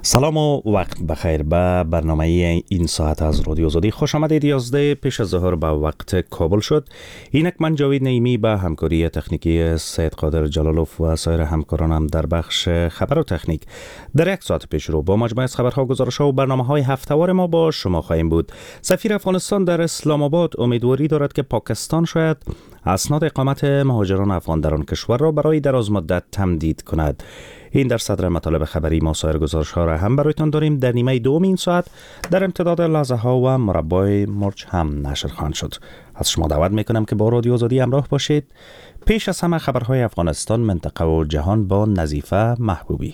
سلام و وقت بخیر. به برنامه این ساعت از رادیو آزادی خوش آمدید. 11 پیش از ظهر به وقت کابل شد. اینک من جاوید نعیمی به همکاری تکنیکی سید قادر جلالوف و سایر همکارانم در بخش خبر و تکنیک در یک ساعت پیش رو با مجموعه از خبرها، گزارش‌ها و برنامه‌های هفته‌وار ما با شما خواهیم بود. سفیر افغانستان در اسلام آباد امیدواری دارد که پاکستان شاید اسناد اقامت مهاجران افغان در آن کشور را برای درازمدت تمدید کند. این در صدر مطالب خبری ما. سایر گزارش‌ها را هم برایتان داریم. در نیمه دوم این ساعت در امتداد لحظه‌ها و مربای مرچ هم نشر خواهد شد. از شما دعوت میکنم که با رادیو آزادی همراه باشید. پیش از همه خبرهای افغانستان، منطقه و جهان با نظیفه محبوبی.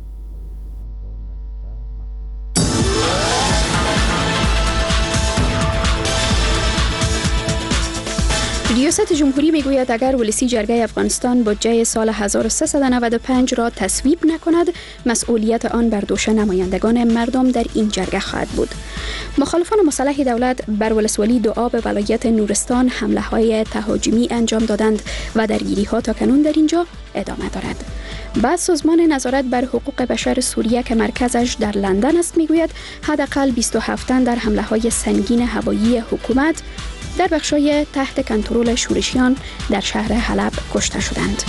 ریاست جمهوری میگوید اگر ولسی جرگه افغانستان بودجه سال 1395 را تصویب نکند، مسئولیت آن بر دوش نمایندگان مردم در این جرگه خواهد بود. مخالفان مسلح دولت بر ولسوالی دوآب ولایت نورستان حمله‌های تهاجمی انجام دادند و درگیری‌ها تاکنون در اینجا ادامه دارد. بعد سازمان نظارت بر حقوق بشر سوریه که مرکزش در لندن است میگوید حداقل 27 تن در حمله‌های سنگین هوایی حکومت در بخشای تحت کنترل شورشیان در شهر حلب کشته شدند.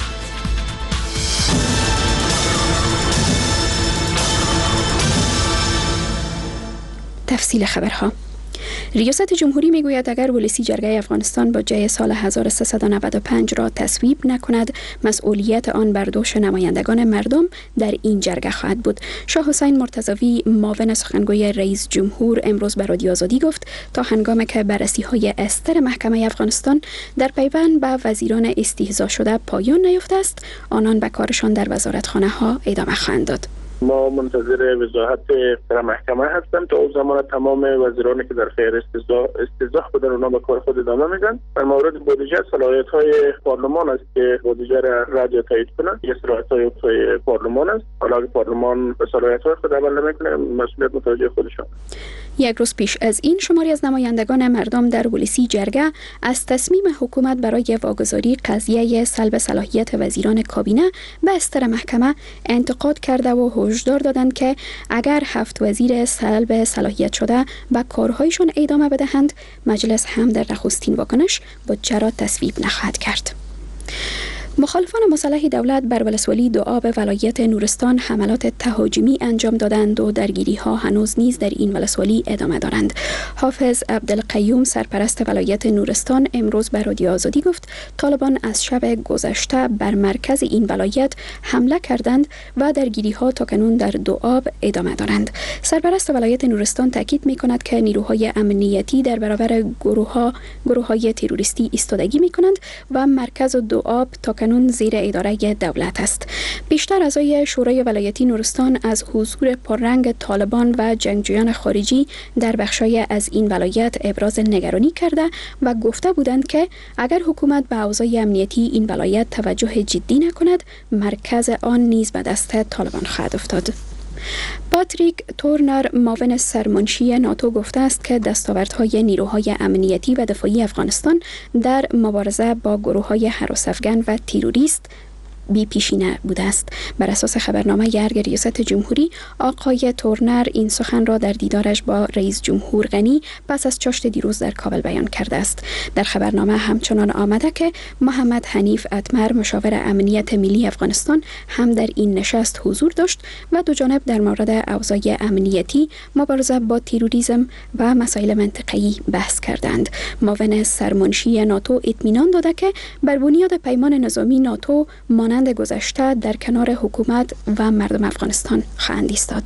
تفصیل خبرها. ریاست جمهوری میگوید اگر ولسی جرگه افغانستان بودجه سال 1395 را تصویب نکند، مسئولیت آن بر دوش نمایندگان مردم در این جرگه خواهد بود. شاه حسین مرتضوی معاون سخنگوی رئیس جمهور امروز به رادیو آزادی گفت تا هنگامی که بررسی‌های استر محکمه افغانستان در پیوند به وزیران استحضاء شده پایان نیافته است، آنان به کارشان در وزارتخانه‌ها ادامه خواهند داد. ما منتظر وضاحت در محکمه هستیم تا اون زمان تمام وزیرانی که در خیر استحضاء بودن اونا به کار خود ادامه میدن. در مورد بودجه صلاحیت‌های پارلمان است که بودجه را رد یا تایید کنه. یه صلاحیت‌های پارلمان است. حالا که پارلمان به صلاحیت‌های خود عمل نمیکنه، مسئولیت متوجه خودشان. یک روز پیش از این شماری از نمایندگان مردم در ولسی جرگه از تصمیم حکومت برای واگذاری قضیه سلب صلاحیت وزیران کابینه به استر محکمه انتقاد کرده و هشدار دادند که اگر 7 وزیر سلب صلاحیت شده به کارهایشان ادامه بدهند، مجلس هم در نخستین واکنش بودجه را تصویب نخواهد کرد. مخالفان مسلح دولت بر ولسوالی دوآب ولایت نورستان حملات تهاجمی انجام دادند و درگیری‌ها هنوز نیز در این ولسوالی ادامه دارند. حافظ عبدالقیوم سرپرست ولایت نورستان امروز به رادیو آزادی گفت طالبان از شب گذشته بر مرکز این ولایت حمله کردند و درگیری‌ها تاکنون در دوآب ادامه دارند. سرپرست ولایت نورستان تاکید می‌کند که نیروهای امنیتی در برابر گروه‌های تروریستی ایستادگی می‌کنند و مرکز دوآب تاکنون زیر اداره دولت است. بیشتر اعضای شورای ولایتی نورستان از حضور پررنگ طالبان و جنگجویان خارجی در بخشای از این ولایت ابراز نگرانی کرده و گفته بودند که اگر حکومت به اوضاع امنیتی این ولایت توجه جدی نکند، مرکز آن نیز به دست طالبان خواهد افتاد. پاتریک تورنر معاون سرمنشی ناتو گفته است که دستاوردهای نیروهای امنیتی و دفاعی افغانستان در مبارزه با گروه‌های هراس افغان و تروریست بی پیشینه بوده است. بر اساس خبرنامه ارگ ریاست جمهوری، آقای تورنر این سخن را در دیدارش با رئیس جمهور غنی پس از چاشت دیروز در کابل بیان کرده است. در خبرنامه همچنان آمده که محمد حنیف اتمر مشاور امنیت ملی افغانستان هم در این نشست حضور داشت و دو جانب در مورد اوضاع امنیتی، مبارزه با تروریسم و مسائل منطقه‌ای بحث کردند. معاون سرمنشی ناتو اطمینان داده که بر بنیاد پیمان نظامی ناتو مانند گذشته در کنار حکومت و مردم افغانستان خواهند ایستاد.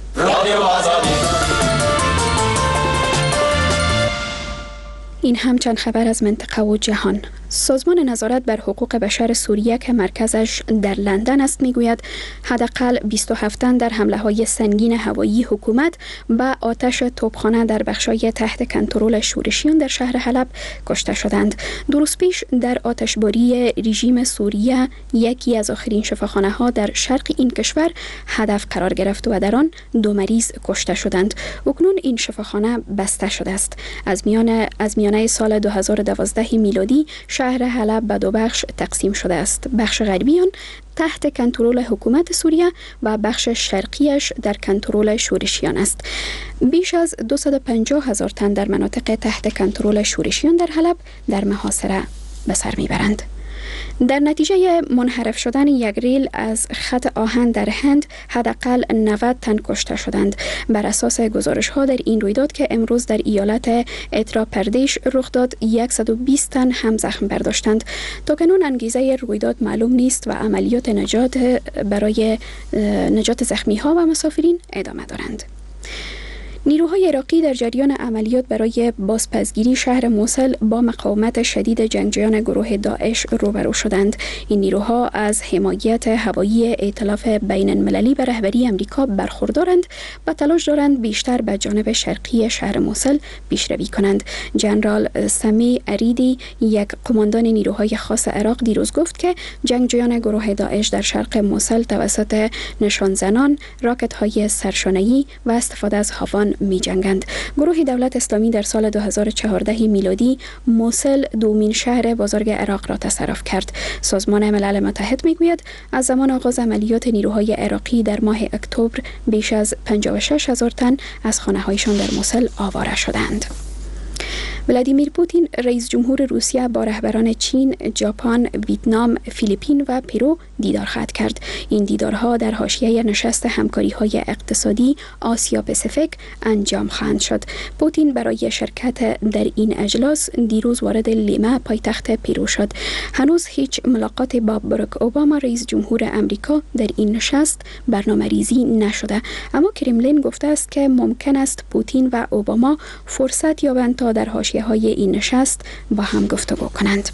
این هم چند خبر از منطقه و جهان. سازمان نظارت بر حقوق بشر سوریه که مرکزش در لندن است میگوید حداقل 27 تن در حمله‌های سنگین هوایی حکومت به آتش توپخانه در بخشای تحت کنترل شورشیان در شهر حلب کشته شدند. دو روز پیش در آتشباری رژیم سوریه یکی از آخرین شفاخانه‌ها در شرق این کشور هدف قرار گرفت و در آن 2 مریض کشته شدند. اکنون این شفاخانه بسته شده است. از میانه سال 2012 میلادی شهر حلب به دو بخش تقسیم شده است. بخش غربی آن تحت کنترل حکومت سوریه و بخش شرقیش در کنترل شورشیان است. بیش از 250,000 تن در مناطق تحت کنترل شورشیان در حلب در محاصره به سر میبرند. در نتیجه منحرف شدن یک ریل از خط آهن در هند حداقل 90 تن کشته شدند. بر اساس گزارش ها در این رویداد که امروز در ایالت اترا پردیش رخ داد 120 تن هم زخم برداشتند. تاکنون انگیزه رویداد معلوم نیست و عملیات نجات برای نجات زخمی ها و مسافرین ادامه دارند. نیروهای عراقی در جریان عملیات برای بازپسگیری شهر موصل با مقاومت شدید جنگجویان گروه داعش روبرو شدند. این نیروها از حمایت هوایی ائتلاف بین المللی به رهبری امریکا برخوردارند و تلاش دارند بیشتر به جانب شرقی شهر موصل پیشروی کنند. جنرال سمی اریدی، یک قماندان نیروهای خاص عراق، دیروز گفت که جنگجویان گروه داعش در شرق موصل توسط نشان زنان، راکت های سرشانه‌ای و استفاده از هاوان می جنگند. گروه دولت اسلامی در سال 2014 میلادی موصل دومین شهر بزرگ عراق را تصرف کرد. سازمان ملل متحد می گوید از زمان آغاز عملیات نیروهای عراقی در ماه اکتبر بیش از 56,000 تن از خانه‌هایشان در موصل آواره شدند. ولادیمیر پوتین رئیس جمهور روسیه با رهبران چین، ژاپن، ویتنام، فیلیپین و پرو دیدار خواهد کرد. این دیدارها در حاشیه نشست همکاری‌های اقتصادی آسیا پاسیفیک انجام خواهند شد. پوتین برای شرکت در این اجلاس دیروز وارد لیما پایتخت پرو شد. هنوز هیچ ملاقات با باراک اوباما رئیس جمهور امریکا در این نشست برنامه‌ریزی نشده، اما کرملین گفته است که ممکن است پوتین و اوباما فرصت یابند تا در حاشیه‌های این نشست با هم گفتگو کنند.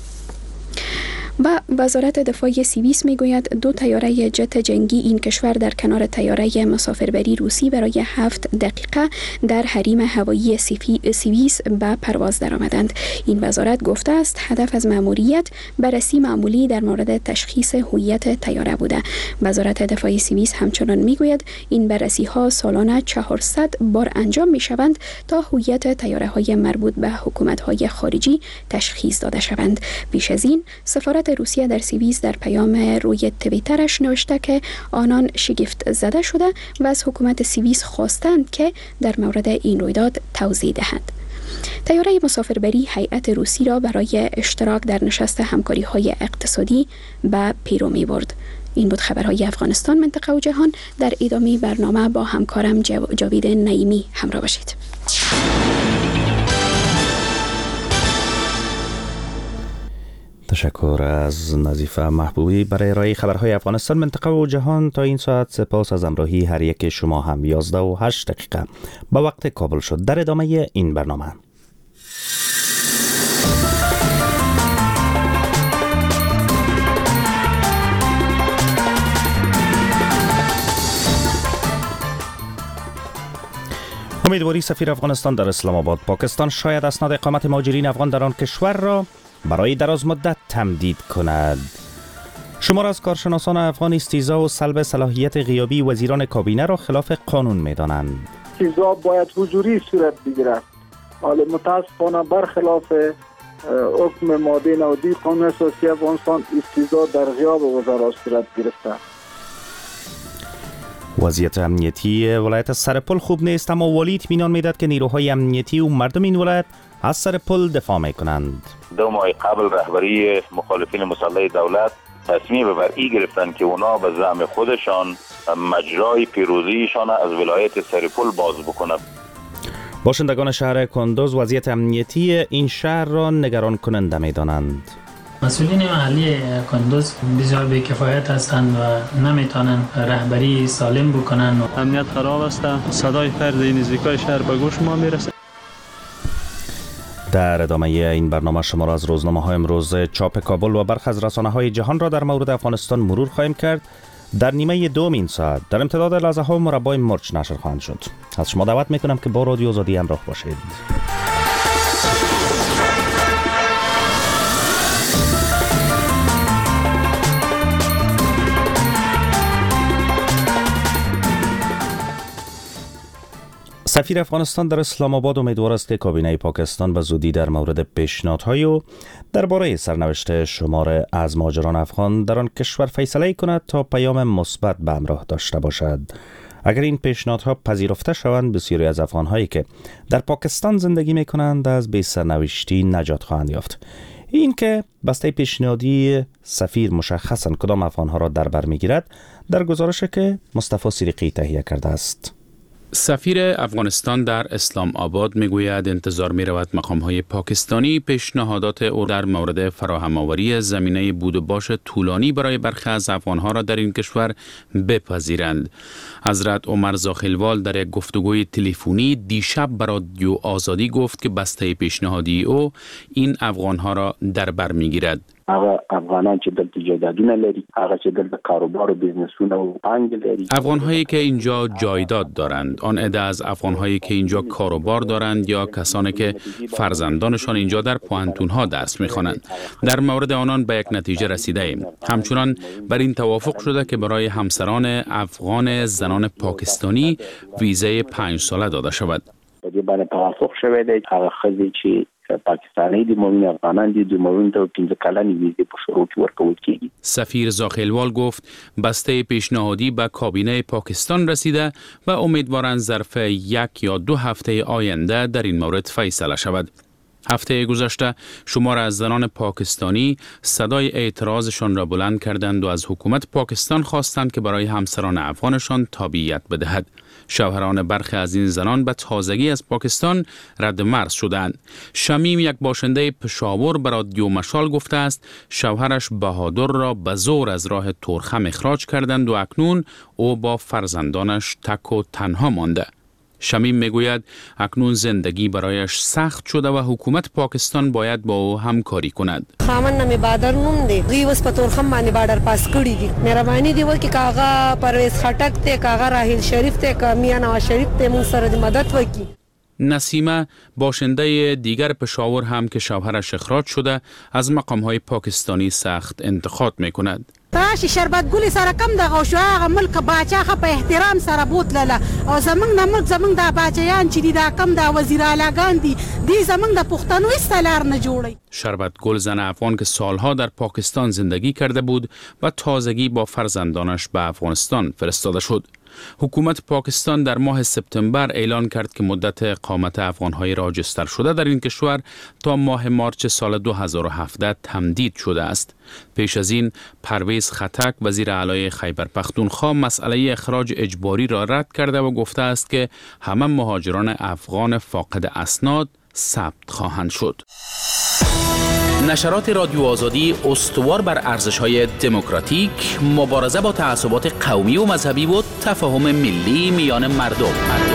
و وزارت دفاع سوئیس میگوید 2 طیاره جت جنگی این کشور در کنار طیاره مسافربری روسی برای 7 دقیقه در حریم هوایی سوئیس به پرواز درآمدند. این وزارت گفته است هدف از مأموریت بررسی معمولی در مورد تشخیص هویت طیاره بوده. وزارت دفاع سوئیس همچنان میگوید این بررسی ها سالانه 400 بار انجام می شوند تا هویت طیاره های مربوط به حکومت های خارجی تشخیص داده شوند. بیش از این سفارت روسیه در سوئیس در پیام روی توییترش نوشته که آنان شگفت زده شده و از حکومت سوئیس خواستند که در مورد این رویداد توضیح دهد. طیاره مسافربری هیئت روسی را برای اشتراک در نشست همکاری‌های اقتصادی به پرو می‌برد. این بود خبرهای افغانستان، منطقه و جهان. در ادامه برنامه با همکارم جاوید نعیمی همراه باشید. تشکر از نظیفه محبوبی برای ارائه خبرهای افغانستان، منطقه و جهان. تا این ساعت سپاس از همراهی هر یک شما هم. 11:08 با وقت کابل شد. در ادامه این برنامه امیدواری سفیر افغانستان در اسلام آباد پاکستان شاید اسناد اقامت مهاجرین افغان در آن کشور را برای دراز مدت تمدید کند. شمار از کارشناسان افغان استیضاح و سلب صلاحیت غیابی وزیران کابینه را خلاف قانون می‌دانند. استیضاح باید حضوری صورت بگیرد. حالا متاسفانه برخلاف حکم ماده 92 قانون اساسی افغانستان استیضاح در غیاب وزرا صورت گرفته. وضعیت امنیتی ولایت سرپل خوب نیست، اما والی اطمینان میداد که نیروهای امنیتی و مردم این ولایت از سرپل دفاع میکنند. 2 ماه قبل رهبری مخالفین مسلح دولت تصمیم بر این گرفتند که اونا به زعم خودشان مجرای پیروزیشان از ولایت سرپل باز بکنند. باشندگان شهر کندوز وضعیت امنیتی این شهر را نگران کننده میدانند. مسئولین محلی کندوز بسیار بی‌کفایت هستند و نمیتونن رهبری سالم بکنن. امنیت خراب است. صدای فردی نزدیکای شهر به گوش ما میرسه. در ادامه این برنامه شما را از روزنامه‌های امروز چاپ کابل و برخی از رسانه‌های جهان را در مورد افغانستان مرور خواهیم کرد. در نیمه دوم این ساعت در امتداد لحظه‌ها مربع مرچ نشر خواهند شد. از شما دعوت میکنم که با رادیو آزادی همراه باشید. سفیر افغانستان در اسلام آباد امیدوار است که کابینه پاکستان به زودی در مورد پیشنهادهای او درباره سرنوشت شمار از مهاجران افغان در آن کشور فیصله کند تا پیام مثبت به همراه داشته باشد. اگر این پیشنهادها پذیرفته شوند، بسیاری از افغانهایی که در پاکستان زندگی می‌کنند از بی سرنوشتی نجات خواهند یافت. این که بسته پیشنهادی سفیر مشخصاً کدام افغانها را در بر می‌گیرد در گزارشی که مصطفی صدیقی تهیه کرده است. سفیر افغانستان در اسلام آباد میگوید انتظار می رود مقام‌های پاکستانی پیشنهادات او در مورد فراهم آوری زمینه بود و باش طولانی برای برخی از افغانها را در این کشور بپذیرند. حضرت عمر زاخیلوال در یک گفتگوی تلفنی دیشب به رادیو آزادی گفت که بسته پیشنهادی او این افغانها را در بر میگیرد. هغه افغانان چې دلته جایدادونه لري، هغه چې دلته کاروبار و بیزنسونه و پانګه لري، افغان‌هایی که اینجا جایداد دارند، آن عده از افغان‌هایی که اینجا کاروبار دارند یا کسانی که فرزندانشان اینجا در پوهنتون‌ها درس می‌خوانند. در مورد آنان به یک نتیجه رسیده ایم. همچنان بر این توافق شده که برای همسران افغان زنان پاکستانی ویزه 5 ساله داده شود. دې باندې توافق شوی دی. هغه ښځې چې پاکستانی دی مومن افغانان دی مومن ته 15 کلنی ویزه په شروع کې ورکول کیږي. سفیر زاخیلوال گفت بسته پیشنهادی به کابینه پاکستان رسیده و امیدوارند ظرف 1 یا 2 هفته آینده در این مورد فیصله شود. هفته گذشته شمار از زنان پاکستانی صدای اعتراضشان را بلند کردند و از حکومت پاکستان خواستند که برای همسران افغانشان تابعیت بدهد. شوهران برخی از این زنان به تازگی از پاکستان رد مرز شدند. شمیم، یک باشنده پشاور، به رادیو مشال گفته است شوهرش بهادر را به زور از راه تورخم اخراج کردند و اکنون او با فرزندانش تک و تنها مانده. شمیم میگوید اکنون زندگی برایش سخت شده و حکومت پاکستان باید با او همکاری کند. خامن نمی بادر نوم دی دوی وس په تورخم باندې بارډر پاس کړی دي. مهرباني دی وکي کاغه پرویز خټک ته کاغه راهیل شریف ته کامیا نواز شریف ته مون سره مدد وکي. نسیمه، باشنده دیگر پشاور هم که شوهرش اخراج شده، از مقام‌های پاکستانی سخت انتقاد می‌کند. تاشي شربت ګولي سره کم دغه شو هغه ملک باچا په احترام سره بوتلله او زمنګ د ملک زمنګ د باچایان چې دا کم د وزیر اعلیګان دي زمنګ د پښتنو استلار نه جوړي. شربت گل زن افغان که سالها در پاکستان زندگی کرده بود و تازگی با فرزندانش به افغانستان فرستاده شد. حکومت پاکستان در ماه سپتامبر اعلان کرد که مدت اقامت افغان‌های راجستر شده در این کشور تا ماه مارچ سال 2017 تمدید شده است. پیش از این پرویز خټک، وزیر اعلی خیبر پختونخوا، مسئله اخراج اجباری را رد کرده و گفته است که همه مهاجران افغان فاقد اسناد ثبت خواهند شد. نشرات رادیو آزادی استوار بر ارزش‌های دموکراتیک، مبارزه با تعصبات قومی و مذهبی و تفاهم ملی میان مردم.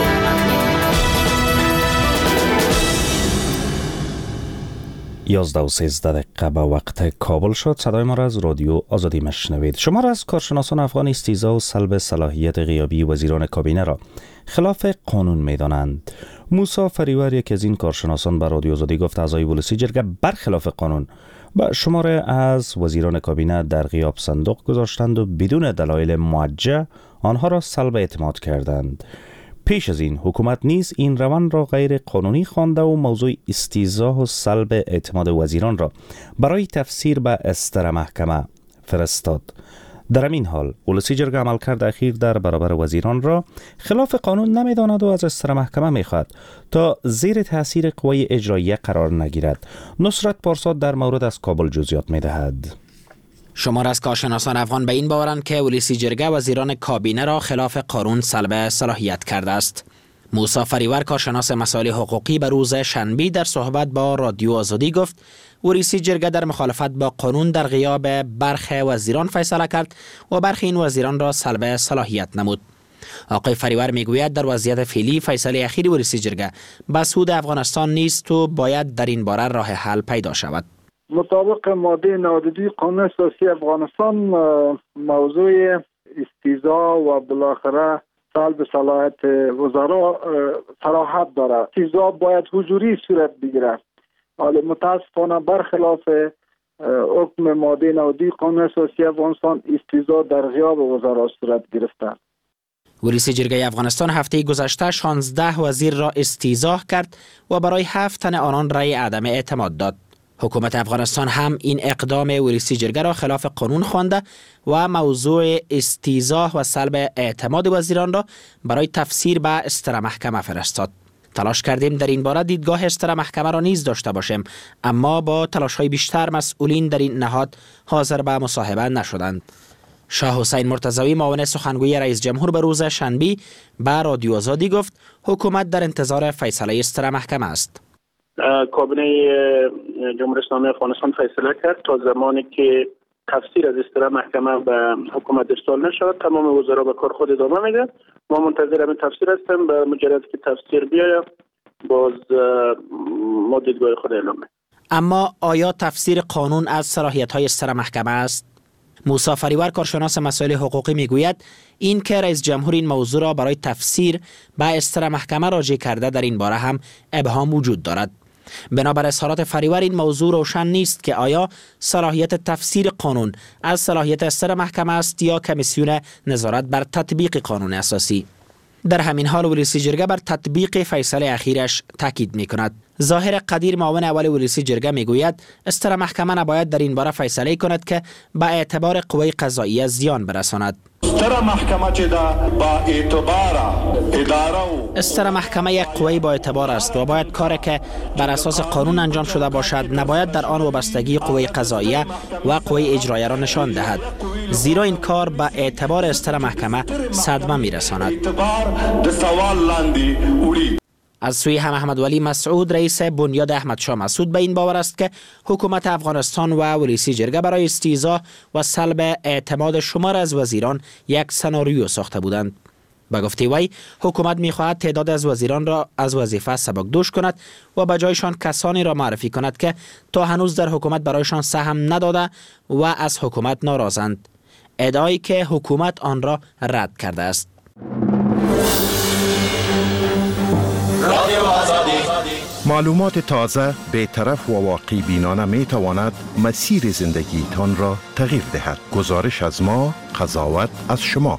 11:13 به وقت کابل شد. صدای ما را از رادیو آزادی مشنوید. شمار از کارشناسان افغان استیضاح و سلب صلاحیت غیابی وزیران کابینه را خلاف قانون می‌دانند. موسی فریور، یکی از این کارشناسان، به رادیو آزادی گفت اعضای ولسی جرگه برخلاف قانون و شمار از وزیران کابینه در غیاب صندوق گذاشتند و بدون دلایل موجه آنها را سلب اعتماد کردند. پیش از این حکومت نیز این روند را غیر قانونی خوانده و موضوع استیضاح و سلب اعتماد وزیران را برای تفسیر به استر محکمه فرستاد. در این حال ولسی جرگه عملکرد اخیر در برابر وزیران را خلاف قانون نمی‌داند و از استر محکمه می‌خواهد تا زیر تاثیر قوای اجراییه قرار نگیرد. نصرت پارسا در مورد از کابل جزئیات می‌دهد. شمار از کارشناسان افغان به این باورند که ولسی جرگه وزیران کابینه را خلاف قانون سلب صلاحیت کرده است. موسی فریور، کارشناس مسائل حقوقی، به روز شنبه در صحبت با رادیو آزادی گفت ولسی جرگه در مخالفت با قانون در غیاب برخی وزیران فیصله کرد و برخی این وزیران را سلب صلاحیت نمود. آقای فریور میگوید در وضعیت فعلی فیصله اخیر ولسی جرگه به سود افغانستان نیست و باید در این باره راه حل پیدا شود. مطابق ماده 92 قانون اساسی افغانستان موضوع استیضاح و بالاخره سلب صلاحیت وزرا صراحت داره. استیضاح باید حضوری صورت بگیرد. حالا متاسفانه برخلاف حکم ماده 92 قانون اساسی افغانستان استیضاح در غیاب وزرا صورت گرفته. ولسی جرگه افغانستان هفته گذشته 16 وزیر را استیضاح کرد و برای 7 تن آنان رأی عدم اعتماد داد. حکومت افغانستان هم این اقدام ولسی جرگه را خلاف قانون خوانده و موضوع استیضاح و سلب اعتماد وزیران را برای تفسیر به استر محکمه فرستاد. تلاش کردیم در این باره دیدگاه استر محکمه را نیز داشته باشیم، اما با تلاش‌های بیشتر مسئولین در این نهاد حاضر به مصاحبه نشدند. شاه حسین مرتضوی معاون سخنگوی رئیس جمهور به روز شنبه به رادیو آزادی گفت حکومت در انتظار فیصله استر محکمه است. کابینه جمهوری اسلامی افغانستان فیصله کرد تا زمانی که تفسیر از استر محکمه به حکومت ارسال نشود تمام وزرا به کار خود ادامه میدن. ما منتظر همین تفسیر هستیم. به مجرد که تفسیر بیاید باز ما دیدگاه خود اعلام می‌کنیم. اما آیا تفسیر قانون از صلاحیت‌های استر محکمه است؟ موسی فریور کارشناس مسائل حقوقی میگوید این که رئیس جمهور این موضوع را برای تفسیر به استر محکمه راجع کرده در این باره هم ابهام وجود دارد. بنابر اظهارات فریور این موضوع روشن نیست که آیا صلاحیت تفسیر قانون از صلاحیت استر محکمه است یا کمیسیون نظارت بر تطبیق قانون اساسی. در همین حال ولسی جرگه بر تطبیق فیصله اخیرش تاکید می‌کند. ظاهر قدیر معاون اول ولسی جرگه میگوید استر محکمه نباید در این باره فیصله کند که به اعتبار قوه قضاییه زیان برساند. استر محکمه یک قوه با اعتبار است و باید کاری که بر اساس قانون انجام شده باشد نباید در آن وابستگی قوه قضاییه و قوه اجراییه را نشان دهد، زیرا این کار به اعتبار استر محکمه صدمه میرساند. از سوی هم احمد ولی مسعود رئیس بنیاد احمد شاه مسعود به این باور است که حکومت افغانستان و ولسی جرگه برای استیضاح و سلب اعتماد شمار از وزیران یک سناریو ساخته بودند. به گفته وی حکومت می‌خواهد تعداد از وزیران را از وظیفه سبکدوش کند و به جایشان کسانی را معرفی کند که تا هنوز در حکومت برایشان سهم نداده و از حکومت ناراضند، ادعایی که حکومت آن را رد کرده است. معلومات تازه، بی‌طرف و واقع بینانه می تواند مسیر زندگیتان را تغییر دهد. گزارش از ما، قضاوت از شما.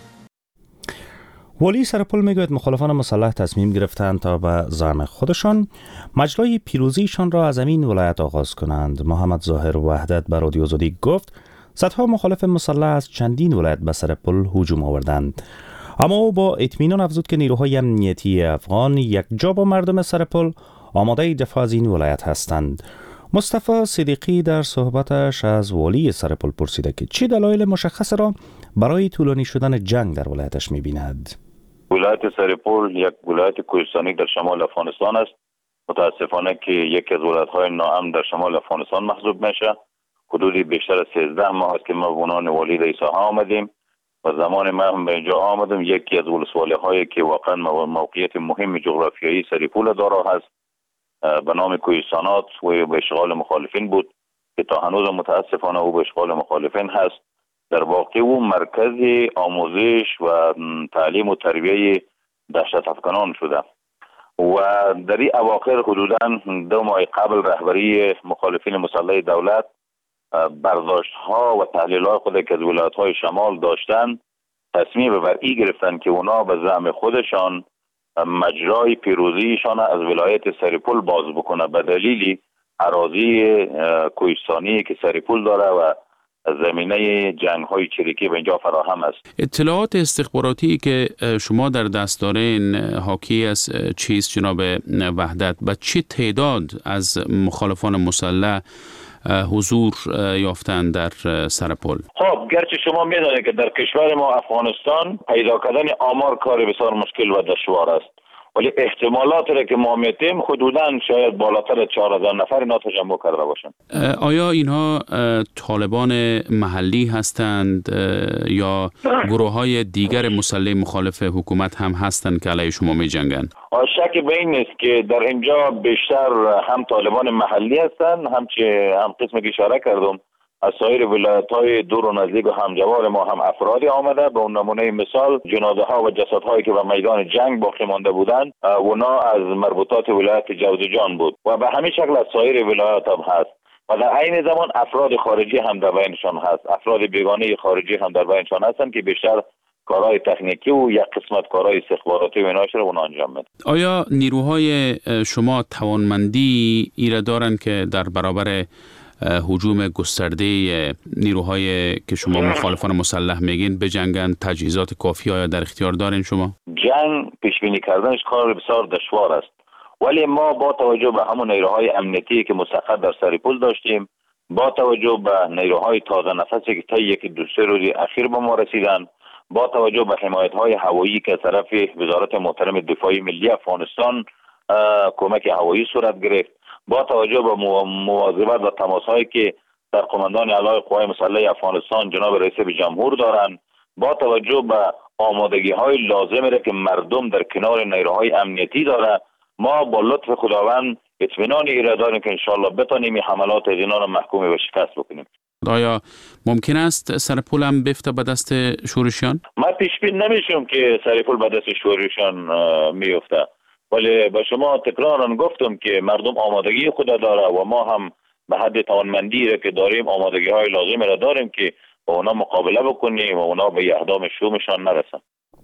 ولی سرپل میگوید مخالفان مسلح تصمیم گرفتند تا به زعم خودشان مجرای پیروزیشان را از همین ولایت آغاز کنند. محمد ظاهر وحدت به رادیو آزادی گفت صدها مخالف مسلح از چندین ولایت به سرپل هجوم آوردند، اما او با اطمینان افزود که نیروهای امنیتی افغان یک جا با مردم سرپل آماده دفاع از این ولایت هستند. مصطفی صدیقی در صحبتش از والی سرپل پرسیده که چه دلایل مشخص را برای طولانی شدن جنگ در ولایتش می‌بیند. ولایت سرپل یک ولایت کوهستانی در شمال افغانستان است. متاسفانه که یکی از ولایت‌های ناامن در شمال افغانستان محسوب میشه. حدودی بیشتر از 13 ماه است که ما به عنوان والی ریساها آمدیم و زمان ما به اینجا آمدیم. یکی از ولسوالی‌هایی که واقعا موقعیت مهم جغرافیایی سرپل دارا هست به نام کوهستانات و به اشغال مخالفین بود که تا هنوز متاسفانه او به اشغال مخالفین هست. در واقع او مرکز آموزش و تعلیم و تربیه دهشت افکنان شده و در این اواخر حدوداً 2 ماه قبل رهبری مخالفین مسلح دولت برداشت‌ها و تحلیل‌های خود که از ولایت‌های شمال داشتن تصمیم بر این گرفتن که اونا به زعم خودشان مجرای پیروزیشان از ولایت سرپل باز بکنه به دلیل اراضی کوهستانی که سرپل داره و زمینه جنگ‌های چریکی به اینجا فراهم است. اطلاعات استخباراتی که شما در دست دارین حاکی از چیست جناب وحدت؟ به چه تعداد از مخالفان مسلح حضور یافتند در سرپل؟ خب گرچه شما میدانید که در کشور ما افغانستان پیدا کردن آمار کار بسیار مشکل و دشوار است، ولی احتمالات را که ما میتیم حدوداً شاید بالاتر از 4000 نفر اینا تجمع کرده باشند. آیا اینها طالبان محلی هستند یا گروه‌های دیگر مسلح مخالف حکومت هم هستند که علیه شما می جنگند؟ شک به این نیست که در اینجا بیشتر هم طالبان محلی هستند هم قسمی که اشاره کردم از سایر ولایت‌های دور و نزدیک و همجوار ما هم افرادی آمده. به اون نمونه مثال جنازه‌ها و جسدهایی که به میدان جنگ باقی مانده بودند اونا از مربوطات ولایت جوزجان بود و به همین شکل از سایر ولایات هم هست و در عین زمان افراد خارجی هم در بینشان هست، افراد بیگانه خارجی هم در بینشان هستند که بیشتر کارهای تکنیکی و یک قسمت کارهای استخباراتی و ایناش رو اون انجام میده. آیا نیروهای شما توانمندی ایره دارن که در برابر هجوم گسترده نیروهای که شما مخالفان مسلح میگین بجنگن؟ تجهیزات کافی آیا در اختیار دارین شما؟ جنگ پیش بینی کردنش کار بسیار دشوار است، ولی ما با توجه به همون نیروهای امنیتی که مستقر در سرپل داشتیم، با توجه به نیروهای تازه نفسی که تا یک دو سه روز اخیر به ما رسیدن، با توجه به حمایت‌های هوایی که از طرف وزارت محترم دفاع ملی افغانستان کمک هوایی صورت گرفت، با توجه به مواظبت و تماس‌هایی که در قماندان اعلی قوای مسلح افغانستان جناب رئیس جمهور دارند، با توجه به آمادگی‌های لازمی را که مردم در کنار نیروهای امنیتی داره، ما با لطف خداوند اطمینان ایره داریم که انشالله بتانیم این حملات از اینا را محکوم به شکست بکنیم. آیا ممکن است سرپل هم بفته به دست شورشیان؟ من پیش بین نمیشم که سرپل به دست شورشیان میفته، ولی به شما تکرارا گفتم که مردم آمادگی خود داره و ما هم به حد توانمندی را که داریم آمادگی های لازم را داریم که با اونا مقابله بکنیم و اونا به اهدام شومشان نرسن.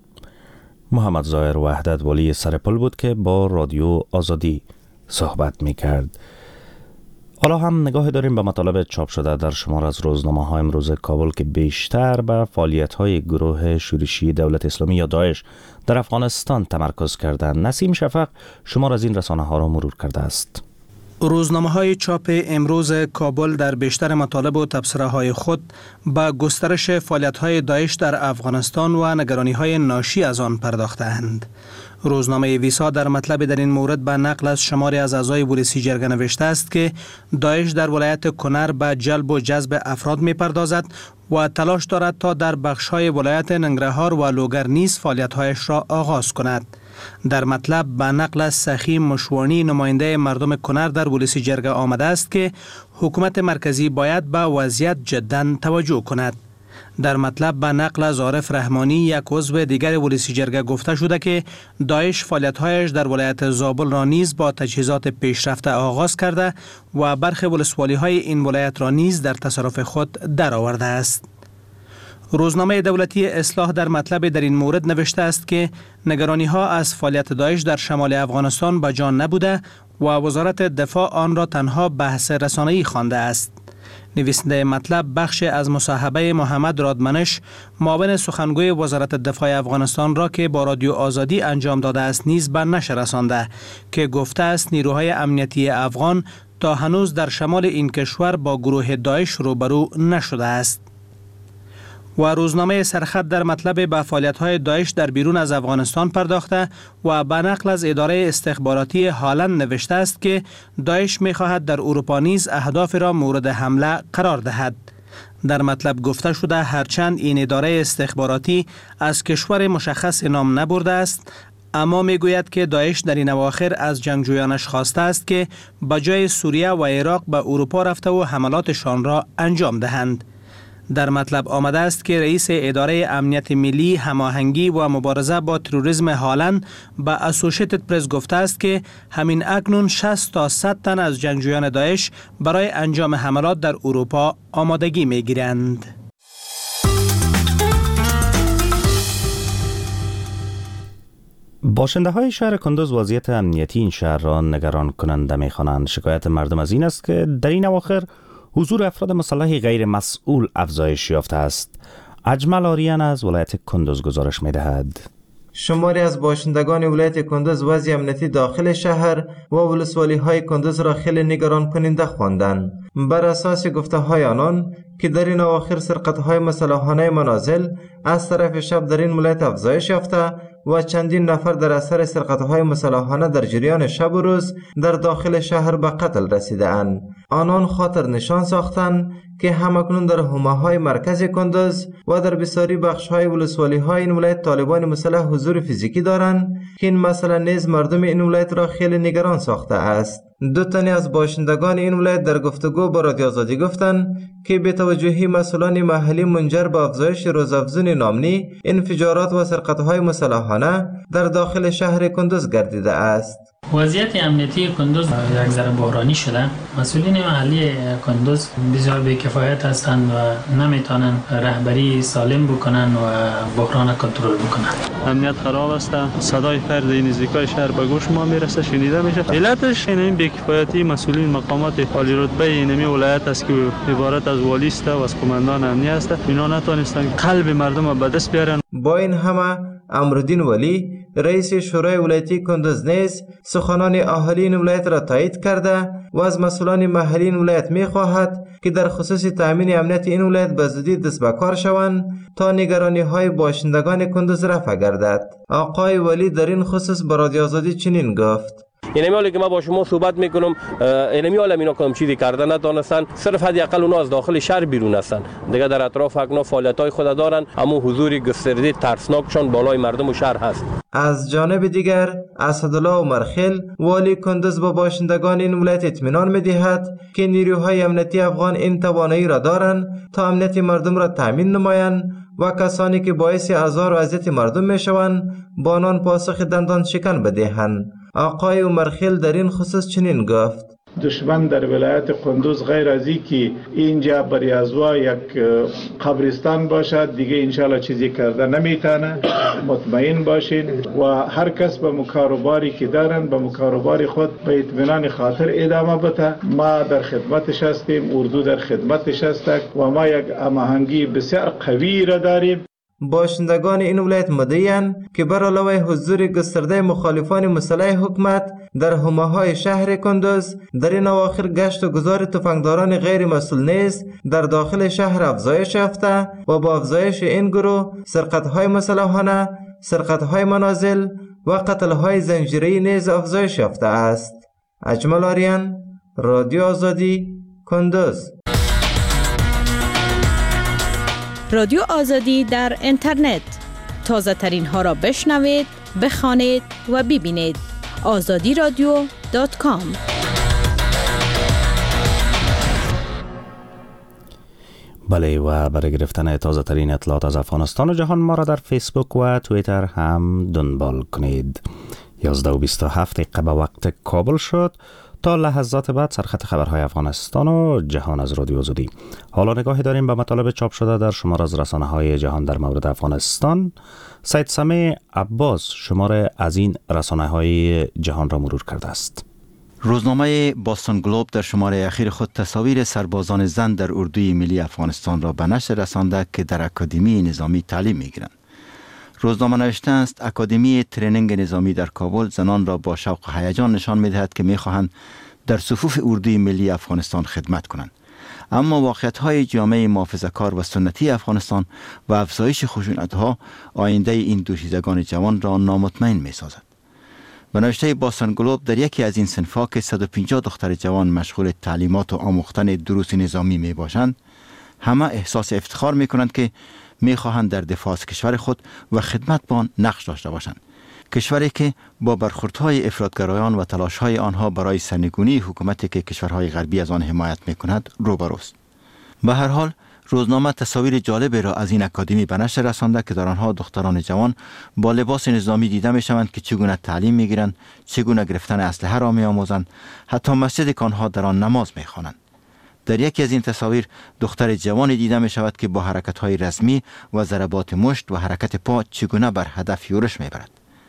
محمد ظاهر وحدت والی سرپل بود که با رادیو آزادی صحبت میکرد. حالا هم نگاه داریم به مطالب چاپ شده در شمار از روزنامه‌های امروز کابل که بیشتر به فعالیت‌های گروه شورشی دولت اسلامی یا داعش در افغانستان تمرکز کردند. نسیم شفق شمار از این رسانه‌ها را مرور کرده است. روزنامه‌های چاپ امروز کابل در بیشتر مطالب و تبصره‌های خود به گسترش فعالیت‌های داعش در افغانستان و نگرانی‌های ناشی از آن پرداخته‌اند. روزنامه ویسا در مطلب در این مورد به نقل از شماری از اعضای پلیسی جرگه نوشته است که داعش در ولایت کنر به جلب و جذب افراد می‌پردازد و تلاش دارد تا در بخش‌های ولایت ننگرهار و لوگر نیز فعالیت‌هایش را آغاز کند. در مطلب به نقل از سخی مشوانی نماینده مردم کنر در پلیسی جرگه آمده است که حکومت مرکزی باید به وضعیت جداً توجه کند. در مطلب به نقل از عارف رحمانی یک عضو دیگر پلیسی جرگه گفته شده که داعش فعالیت‌هایش در ولایت زابل را نیز با تجهیزات پیشرفته آغاز کرده و برخی ولسوالی‌های این ولایت را نیز در تصرف خود درآورده است. روزنامه دولتی اصلاح در مطلب در این مورد نوشته است که نگرانی‌ها از فعالیت داعش در شمال افغانستان به جا نبوده و وزارت دفاع آن را تنها بحث رسانه‌ای خوانده است. نویسنده مطلب بخش از مصاحبه محمد رادمنش معاون سخنگوی وزارت دفاع افغانستان را که با رادیو آزادی انجام داده است نیز به نشر رسانده که گفته است نیروهای امنیتی افغان تا هنوز در شمال این کشور با گروه داعش روبرو نشده است. و روزنامه سرخط در مطلب به فعالیت‌های داعش در بیرون از افغانستان پرداخته و به نقل از اداره استخباراتی هالند نوشته است که داعش می‌خواهد در اروپا نیز اهداف را مورد حمله قرار دهد. در مطلب گفته شده هرچند این اداره استخباراتی از کشور مشخص نام نبرده است، اما میگوید که داعش در این اواخر از جنگجویانش خواسته است که به جای سوریه و عراق به اروپا رفته و حملاتشان را انجام دهند. در مطلب آمده است که رئیس اداره امنیت ملی، هماهنگی و مبارزه با تروریسم هالند به اسوشیتد پرس گفته است که همین اکنون 60 تا 100 تن از جنگجویان داعش برای انجام حملات در اروپا آمادگی می‌گیرند. باشنده های شهر کندوز وضعیت امنیتی این شهر را نگران کننده می‌خوانند. شکایت مردم از این است که در این اواخر حضور افراد مسلح غیر مسئول افزایش یافته است. اجمل آریان از ولایت کندوز گزارش می‌دهد. شماری از باشندگان ولایت کندوز وضع امنیتی داخل شهر و ولسوالی‌های کندوز را خیلی نگران کننده خواندند. بر اساس گفته‌های آنان که در این اواخر سرقت‌های مسلحانه منازل از طرف شب در این ولایت افزایش یافته و چندین نفر در اثر سرقت‌های مسلحانه در جریان شب و روز در داخل شهر به قتل رسیده‌اند. آنان خاطر نشان ساختند که همکنون در حومه‌های مرکز کندوز و در بسیاری بخش‌های ولسوالی‌های این ولایت طالبان مسلح حضور فیزیکی دارند که این مسئله نیز مردم این ولایت را خیلی نگران ساخته است. دو تنی از باشندگان این ولایت در گفتگو با رادیو آزادی گفتند که بی‌توجهی مسئولان محلی منجر به افزایش روزافزون نامنی، انفجارات و سرقت‌های مسلحانه در داخل شهر کندوز گردیده است. وضعیت امنیتی کندوز یک ذره بحرانی شده. مسئولین محلی کندوز بسیار بی‌کفایت هستند و نمیتونن رهبری سالم بکنن و بحران کنترل بکنن. امنیت خراب است. صدای فرد نزدیکای شهر به گوش ما میرسه، شنیده میشه. علتش این بی‌کفایتی مسئولین مقامات عالی رتبه این ولایت است که عبارت از والی است و از قماندان امنیت است. اینا نتونستن قلب مردم به دست بیارن. با این همه امرالدین ولی رئیس شورای ولایتی کندوز نیز سخنان اهالیون ولایت را تایید کرده و از مسئولان محلی این ولایت می‌خواهد که در خصوص تامین امنیت این ولایت به زودی دست به کار شوند تا نگرانی‌های باشندگان کندوز رفع گردد. آقای ولی در این خصوص به رادیو آزادی چنین گفت: اینمی حالی که ما با شما صحبت میکنم، اینمی حالا اینا کم چیزی کرده نتونستن، صرف حداقل اونا از داخل شهر بیرون هستن، دیگه در اطراف اکنون فعالیت‌های خود دارن، اما حضور گسترده ترسناکشان بالای مردم و شهر هست. از جانب دیگر اسدالله عمرخیل والی کندوز با باشندگان این ولایت اطمینان می‌دهد که نیروهای امنیتی افغان این توانایی را دارند تا امنیت مردم را تامین نمایند و کسانی که باعث آزار و اذیت مردم میشوند با آنان پاسخ دندان شکن بدهند. آقای عمرخیل در این خصوص چنین گفت: دشمن در ولایت کندوز غیر از که اینجا بریازوا یک قبرستان باشد دیگه انشالله چیزی کرده نمیتونه. مطمئن باشین و هر کس به مکاروباری که دارن به مکاروبار خود به اطمینان خاطر ادامه بده. ما در خدمتش هستیم، اردو در خدمتش است و ما یک هماهنگی بسیار قوی را داریم. باشندگان این ولایت مدعی‌اند که بر علاوه حضور گسترده مخالفان مسلح حکومت در حومه‌های شهر کندوز، در این اواخر گشت و گذار تفنگداران غیر مسئول نیز در داخل شهر افزایش یافته و با افزایش این گروه سرقت‌های مسلحانه، سرقت‌های منازل و قتل‌های زنجیره‌ای نیز افزایش یافته است. اجمل آریان، رادیو آزادی، کندوز. رادیو آزادی در اینترنت، تازه ترین ها را بشنوید، بخوانید و ببینید. azadiradio.com. بله، و برای گرفتن تازه ترین اطلاعات از افغانستان و جهان ما را در فیسبوک و توییتر هم دنبال کنید. 11:27 دقیقه به وقت کابل شد. تا لحظات بعد سرخط خبرهای افغانستان و جهان از رادیو آزادی. حالا نگاهی داریم به مطالب چاپ شده در شمار از رسانه‌های جهان در مورد افغانستان. سید سمیع عباس شمار از این رسانه‌های جهان را مرور کرده است. روزنامه باستون گلوب در شماره اخیر خود تصاویر سربازان زن در اردوی ملی افغانستان را به نشر رسانده که در اکادمی نظامی تعلیم می‌گیرند. روزنامه نوشته است اکادمی ترینینگ نظامی در کابل زنان را با شوق و هیجان نشان می‌دهد که می‌خواهند در صفوف اردوی ملی افغانستان خدمت کنند. اما واقعیت‌های جامعه محافظه‌کار و سنتی افغانستان و افزایش خشونت‌ها آینده این دوشیزگان جوان را نامطمئن می‌سازد. به نوشته باستون گلوب در یکی از این صنف‌ها که 150 دختر جوان مشغول تعلیمات و آموختن دروس نظامی میباشند، همه احساس افتخار میکنند که میخواهند در دفاع از کشور خود و خدمت با آن نقش داشته باشند. کشوری که با برخوردهای افراطگرایان و تلاش‌های آنها برای سرنگونی حکومتی که کشورهای غربی از آن حمایت میکند روبروست. به هر حال روزنامه تصاویر جالبی را از این اکادمی به نشر رسانده که در آنها دختران جوان با لباس نظامی دیده میشوند که چگونه تعلیم میگیرند، چگونه گرفتن اسلحه را میآموزند، حتی مسجدی که آنها در آن نماز میخوانند. در یکی از این تصاویر دختر جوانی دیده می شود که با حرکت‌های رسمی و ضربات مشت و حرکت پا چگونه بر هدف یورش میبرد.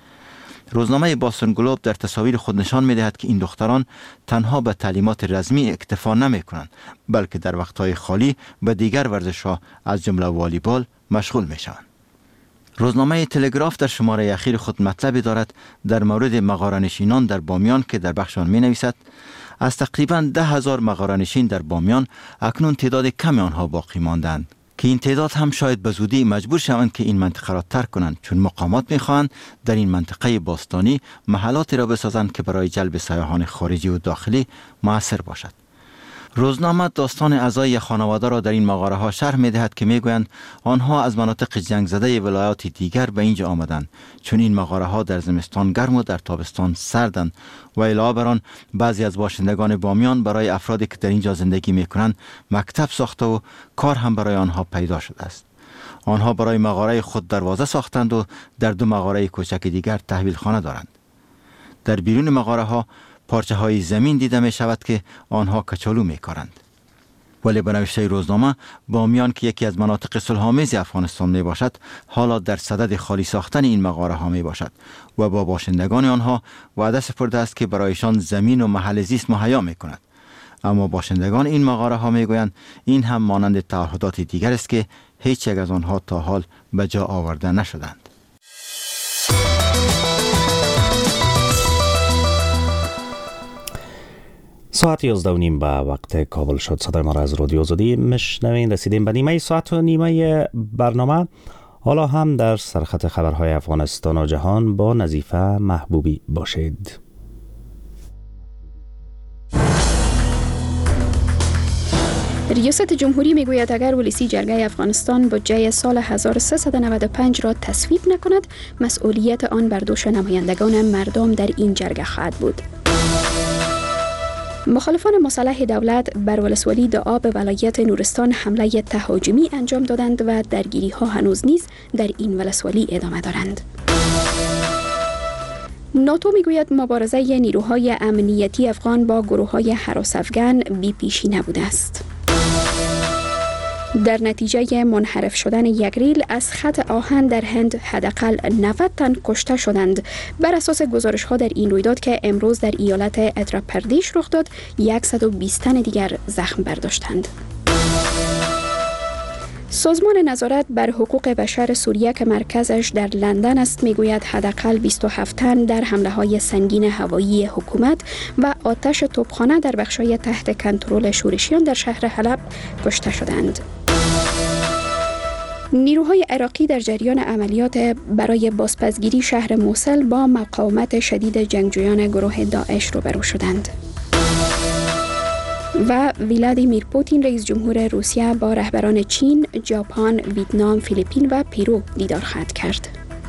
روزنامه باستون گلوب در تصاویر خود نشان می‌دهد که این دختران تنها به تعلیمات رسمی اکتفا نمی‌کنند، بلکه در وقت‌های خالی به دیگر ورزش‌ها از جمله والیبال مشغول می‌شوند. روزنامه تلگراف در شماره اخیر خود مطلبی دارد در مورد مغاره‌نشینان در بامیان که در بخش آن می‌نویسد از تقریباً 10,000 مغاره‌نشین در بامیان اکنون تعداد کمی آنها باقی ماندند که این تعداد هم شاید به زودی مجبور شوند که این منطقه را ترک کنند، چون مقامات می‌خواهند در این منطقه باستانی محلاتی را بسازند که برای جلب سیاحان خارجی و داخلی مؤثر باشد. روزنامه داستان اعضای خانواده را در این مغاره‌ها شرح می‌دهد که می‌گویند آنها از مناطق جنگ زده ولایات دیگر به اینجا آمدند، چون این مغاره‌ها در زمستان گرم و در تابستان سردند و علاوه بر آن بعضی از باشندگان بامیان برای افرادی که در اینجا زندگی می‌کنند مکتب ساخته و کار هم برای آنها پیدا شده است. آنها برای مغاره خود دروازه ساختند و در 2 مغاره کوچک دیگر تحویل خانه دارند. در بیرون مغاره ها پارچه های زمین دیده می شود که آنها کچالو می کارند. ولی به نوشته روزنامه بامیان که یکی از مناطق صلح‌آمیز افغانستان می باشد حالا در صدد خالی ساختن این مغاره ها می باشد و با باشندگان آنها وعده سپرده است که برایشان زمین و محل زیست مهیا می کند. اما باشندگان این مغاره ها می گویند این هم مانند تعهدات دیگر است که هیچ یک از آنها تا حال به جا آورده نشدند. ساعت 11:30 به وقت کابل شد. صدای ما را از رادیو آزادی میشنوین. رسیدیم به نیمه ساعت و نیمه برنامه. حالا هم در سرخط خبرهای افغانستان و جهان با نظیفه محبوبی باشید. ریاست جمهوری میگوید اگر ولسی جرگه افغانستان بودجه سال 1395 را تصویب نکند، مسئولیت آن بر دوش نمایندگان مردم در این جرگه خواهد بود. مخالفان مسلح دولت بر ولسوالی دعا به ولایت نورستان حمله تهاجمی انجام دادند و درگیری ها هنوز نیز در این ولسوالی ادامه دارند. ناتو میگوید مبارزه نیروهای امنیتی افغان با گروه‌های هراس افغان بی پیشی نبوده است. در نتیجه منحرف شدن یک ریل از خط آهن در هند حداقل 90 تن کشته شدند. بر اساس گزارش‌ها در این رویداد که امروز در ایالت اتر پردیش رخ داد، 120 تن دیگر زخم برداشتند. سازمان نظارت بر حقوق بشر سوریه که مرکزش در لندن است میگوید حداقل 27 تن در حمله‌های سنگین هوایی حکومت و آتش توپخانه در بخش‌های تحت کنترل شورشیان در شهر حلب کشته شدند. نیروهای عراقی در جریان عملیات برای بازپسگیری شهر موصل با مقاومت شدید جنگجویان گروه داعش روبرو شدند. و ولادیمیر پوتین رئیس جمهور روسیه با رهبران چین، ژاپن، ویتنام، فیلیپین و پیرو دیدار خواهد کرد.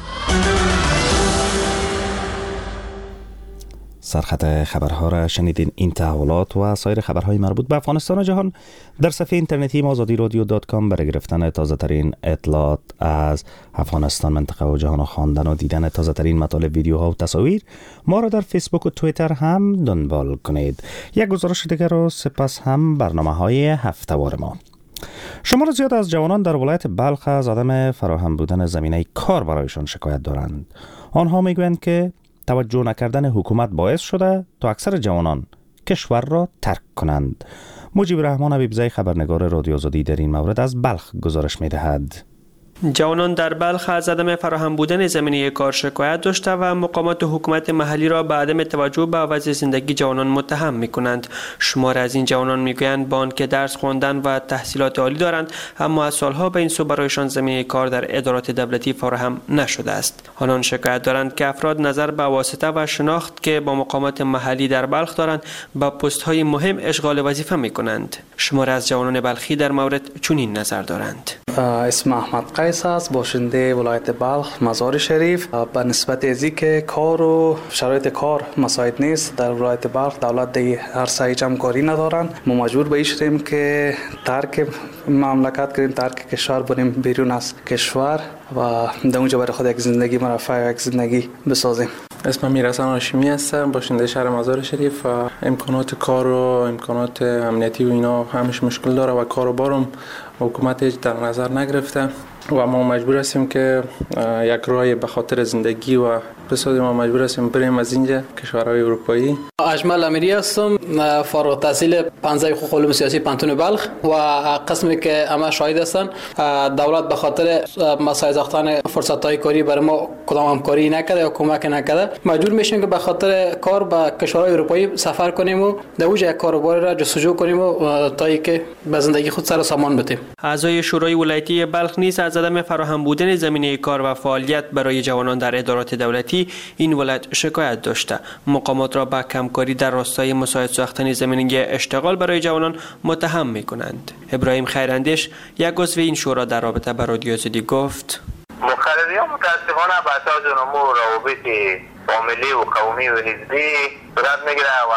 سرخط خبرها را شنیدین. این تحولات و سایر خبرهای مربوط به افغانستان و جهان در صفحه اینترنتی azadirodio.com برای گرفتن تازه ترین اطلاعات از افغانستان، منطقه و جهان و خواندن و دیدن تازه ترین مطالب، ویدیوها و تصاویر ما را در فیسبوک و توییتر هم دنبال کنید. یک گزارش دیگر و سپس هم برنامه‌های هفته‌وار ما. شمار زیاد از جوانان در ولایت بلخ از عدم فراهم بودن زمینه کار برایشان شکایت دارند. آنها میگویند که توجه نکردن حکومت باعث شده تا اکثر جوانان کشور را ترک کنند. مجیب رحمان حبیبزی خبرنگار رادیو آزادی در این مورد از بلخ گزارش می‌دهد. جوانان در بلخ از عدم فراهم بودن زمینه کار شکایت داشته و مقامات حکومت محلی را به عدم توجه به وضع زندگی جوانان متهم می‌کنند. شمار از این جوانان می‌گویند با آنکه درس خواندن و تحصیلات عالی دارند، اما از سالها به این سو برایشان زمینه کار در ادارات دولتی فراهم نشده است. آنان شکایت دارند که افراد نظر به واسطه و شناخت که با مقامات محلی در بلخ دارند با پست‌های مهم اشغال وظیفه می‌کنند. شمار از جوانان بلخی در مورد چنین نظر دارند. اسم احمد قیس است، باشنده ولایت بلخ مزار شریف. به نسبت ازی که کار و شرایط کار مساعد نیست در ولایت بلخ، دولت دی هر سعی جمع‌کاری ندارند. ما مجبور به شدیم که ترک مملکت کنیم، ترک کشور بریم بیرون از کشور و در اونجا برای خود یک زندگی مرفه، یک زندگی بسازیم. اسمم میرحسن هاشمی هستم، باشنده شهر مزار شریف. امکانات کار و امکانات امنیتی و اینا همش مشکل داره و کار و بارم حکومت هیچ در نظر نگرفته و ما مجبور هستیم که یک راه به خاطر زندگی و اقتصاد ما مجبور هستیم بریم از اینجا کشورهای اروپایی. اجمل امیری هستم، فارغ التحصیل 15 حقوق علوم سیاسی پانتون بلخ و قسمی که همه شاهد هستن دولت به خاطر مسائل ساختن فرصت‌های کاری برای ما کدام همکاری نکرده و کمک نکرده. مجبور میشیم که به خاطر کار به کشورهای اروپایی سفر کنیم و در اونجا یک کاروبار را جستجو کنیم و تا اینکه به زندگی خود سر و سامان بدیم. اعضای شورای ولایتی بلخ نیز از عدم فراهم بودن زمینه کار و فعالیت برای جوانان در ادارات دولتی این ولایت شکایت داشته. مقامات را به کمکاری در راستای مساعد ساختن زمینه اشتغال برای جوانان متهم می‌کنند. ابراهیم خیراندیش، یک عضو این شورا، در رابطه با رادیو آزادی گفت: مقرریان متاسفانه به اساس نمو روابط فامیلی و قومی و حزبی صورت میگیره و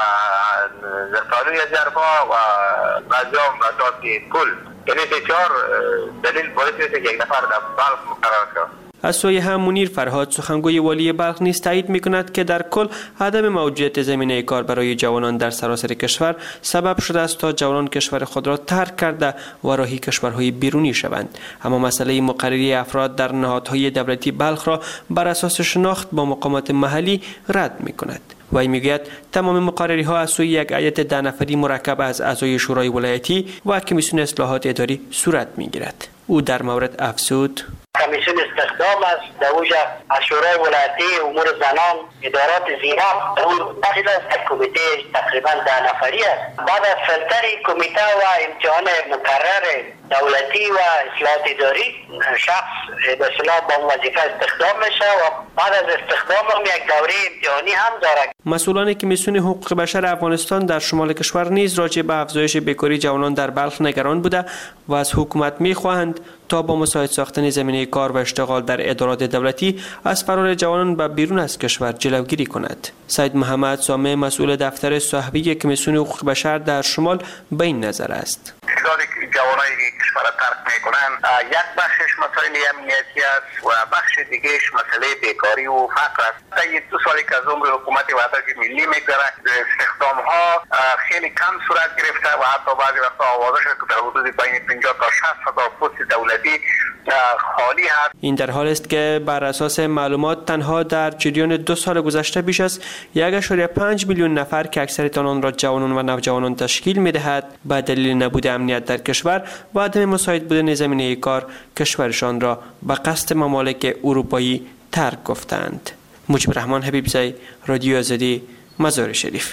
زرفالوی ظرفا و بعضی‌ها به اساس پول، یعنی 4 دلیل باعث میشه که یک نفر در بلخ مقرر شد. از سوی هم منیر فرهاد سخنگوی والی بلخ نیز تایید می‌کند که در کل عدم موجودیت زمینه کار برای جوانان در سراسر کشور سبب شده است تا جوانان کشور خود را ترک کرده و راهی کشورهای بیرونی شوند. اما مسئله مقرری افراد در نهادهای دولتی بلخ را بر اساس شناخت با مقامات محلی رد می‌کند. وی میگوید تمام مقرری ها از سوی یک هیئت 10 نفری مرکب از اعضای شورای ولایتی و کمیسیون اصلاحات اداری صورت میگیرد. او در مورد افزود: کمیسیون استخدام است، در اوجا از شورای ولایتی امور زنان، ادارات زیراب، اون تشکیل از کمیته تقریبا 10 نفری است. بعد از فلتری کمیته و امتحان مقرر دولتی و اصلاحات اداری شخص به اصطلاح با وظیفه استخدام میشه و بعد از استخدام هم یک دوره امتحانی هم داره. مسئولان کمیسیون حقوق بشر افغانستان در شمال کشور نیز راجع به افزایش بیکاری جوانان در بلخ نگران بوده و از حکومت می‌خواهند تا با مساعد ساختن زمینه کار و اشتغال در ادارات دولتی از فرار جوانان به بیرون از کشور جلوگیری کند. سید محمد سامع مسئول دفتر صحبی کمیسیون حقوق بشر در شمال به این نظر است: جوانایی که کشور ترک میکنن یک بخشش مسائل امنیتی است و بخش دیگهش مسئله بیکاری و فقر است. طی 2 سالی که از عمر حکومت وحدت ملی میگذره استخدام ها خیلی کم صورت گرفته و حتی بعضی وقتا آوازه شده که در حدود بین 50 تا 60 هزار پست دولتی خالی هست. این در حال است که بر اساس معلومات تنها در جریان 2 سال گذشته بیش از 1.5 میلیون نفر که اکثریت آن را جوانان و نوجوانان تشکیل می‌دهد به دلیل نبود امنیت در کشور و عدم مساعد بودن زمینه کار کشورشان را به قصد ممالک اروپایی ترک گفتند. مجیب رحمان حبیبزی، رادیو آزادی، مزار شریف.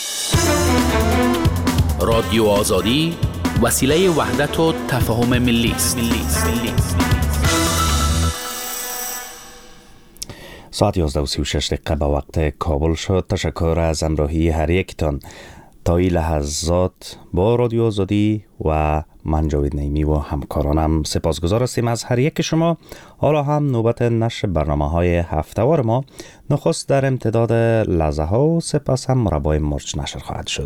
رادیو آزادی وسیله وحدت و تفاهم ملی است. ساعت 11:36 به وقت کابل شد. تشکر از همراهی هر یکتان تا این لحظات با رادیو آزادی و من جاوید نعیمی و همکارانم سپاسگزار هستیم از هر یک شما. حالا هم نوبت نشر برنامه‌های هفته‌وار ما نخست در امتداد لحظه ها و سپس هم مربای مرچ نشر خواهد شد.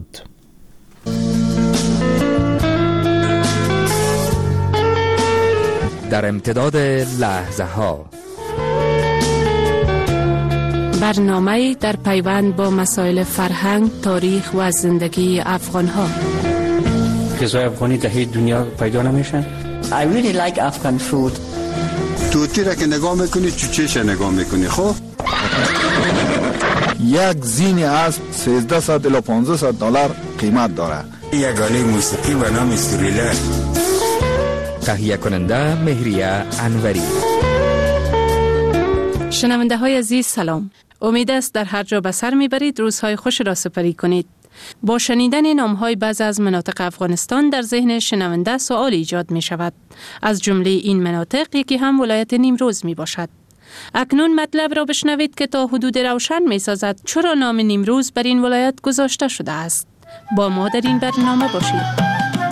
در امتداد لحظه ها برنامه در پیوند با مسائل فرهنگ، تاریخ و زندگی افغان ها. غذای افغانی در دنیا پیدا نمیشن. I really like Afghan food. توتی را که نگاه میکنی چوچهش نگاه میکنی. خب یک زین اسب 1300 الی 1500 دلار قیمت داره. یک آله موسیقی به نام استوریلر. تهیه کننده مهریه انوری. شنونده های عزیز سلام. امید است در هر جا به سر میبرید روزهای خوش را سپری کنید. با شنیدن نام‌های بعضی از مناطق افغانستان در ذهن شنونده سوال ایجاد می شود. از جمله این مناطق یکی هم ولایت نیمروز می باشد. اکنون مطلب را بشنوید که تا حدود روشن می سازد چرا نام نیمروز بر این ولایت گذاشته شده است. با ما در این برنامه باشید.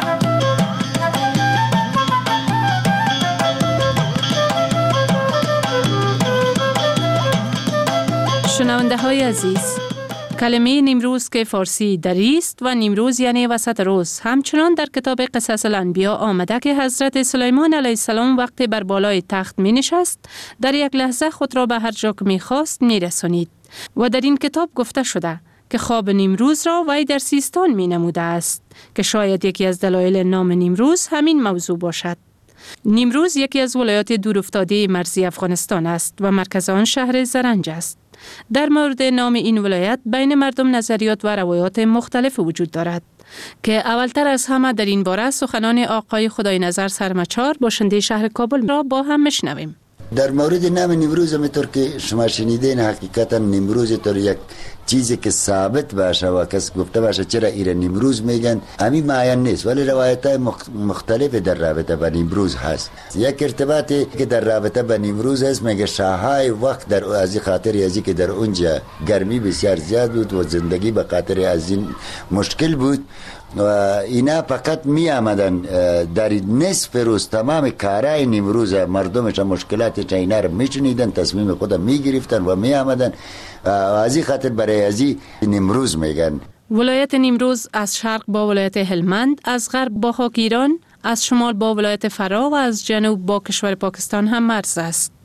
شنونده های عزیز، کلمه نیمروز که فارسی دری است و نیمروز یعنی وسط روز، همچنان در کتاب قصص الانبیا آمده که حضرت سلیمان علیه السلام وقتی بر بالای تخت می نشست در یک لحظه خود را به هر جا که می خواست می رسانید و در این کتاب گفته شده که خواب نیمروز را وی در سیستان می نموده است که شاید یکی از دلایل نام نیمروز همین موضوع باشد. نیمروز یکی از ولایات دورافتاده مرزی افغانستان است و مرکز آن شهر زرنج است. در مورد نام این ولایت بین مردم نظریات و روایات مختلف وجود دارد که اولتر از همه در این باره سخنان آقای خدای نظر سرمچار باشنده شهر کابل را با هم میشنویم. در مورد نام نیمروز همینطور که شما شنیدین حقیقتا نیمروز طور یک چیزی که ثابت باشه و کس گفته باشه چرا ایران نیمروز میگن همین معین نیست، ولی روایت های مختلف در رابطه با نیمروز هست. یک ارتباطی که در رابطه با نیمروز هست میگه شاههای وقت در از خاطر ازی که در اونجا گرمی بسیار زیاد بود و زندگی به خاطر از این مشکل بود و اینا فقط می آمدن در نصف روز تمام کارهای نیمروز مردمش مشکلات اینا رو می چنیدن، تصمیم خود می گرفتن و می آمدن از این خاطر برای ازی نیمروز میگن. ولایت نیمروز از شرق با ولایت هلمند، از غرب با خاک ایران، از شمال با ولایت فرا و از جنوب با کشور پاکستان هم مرز است.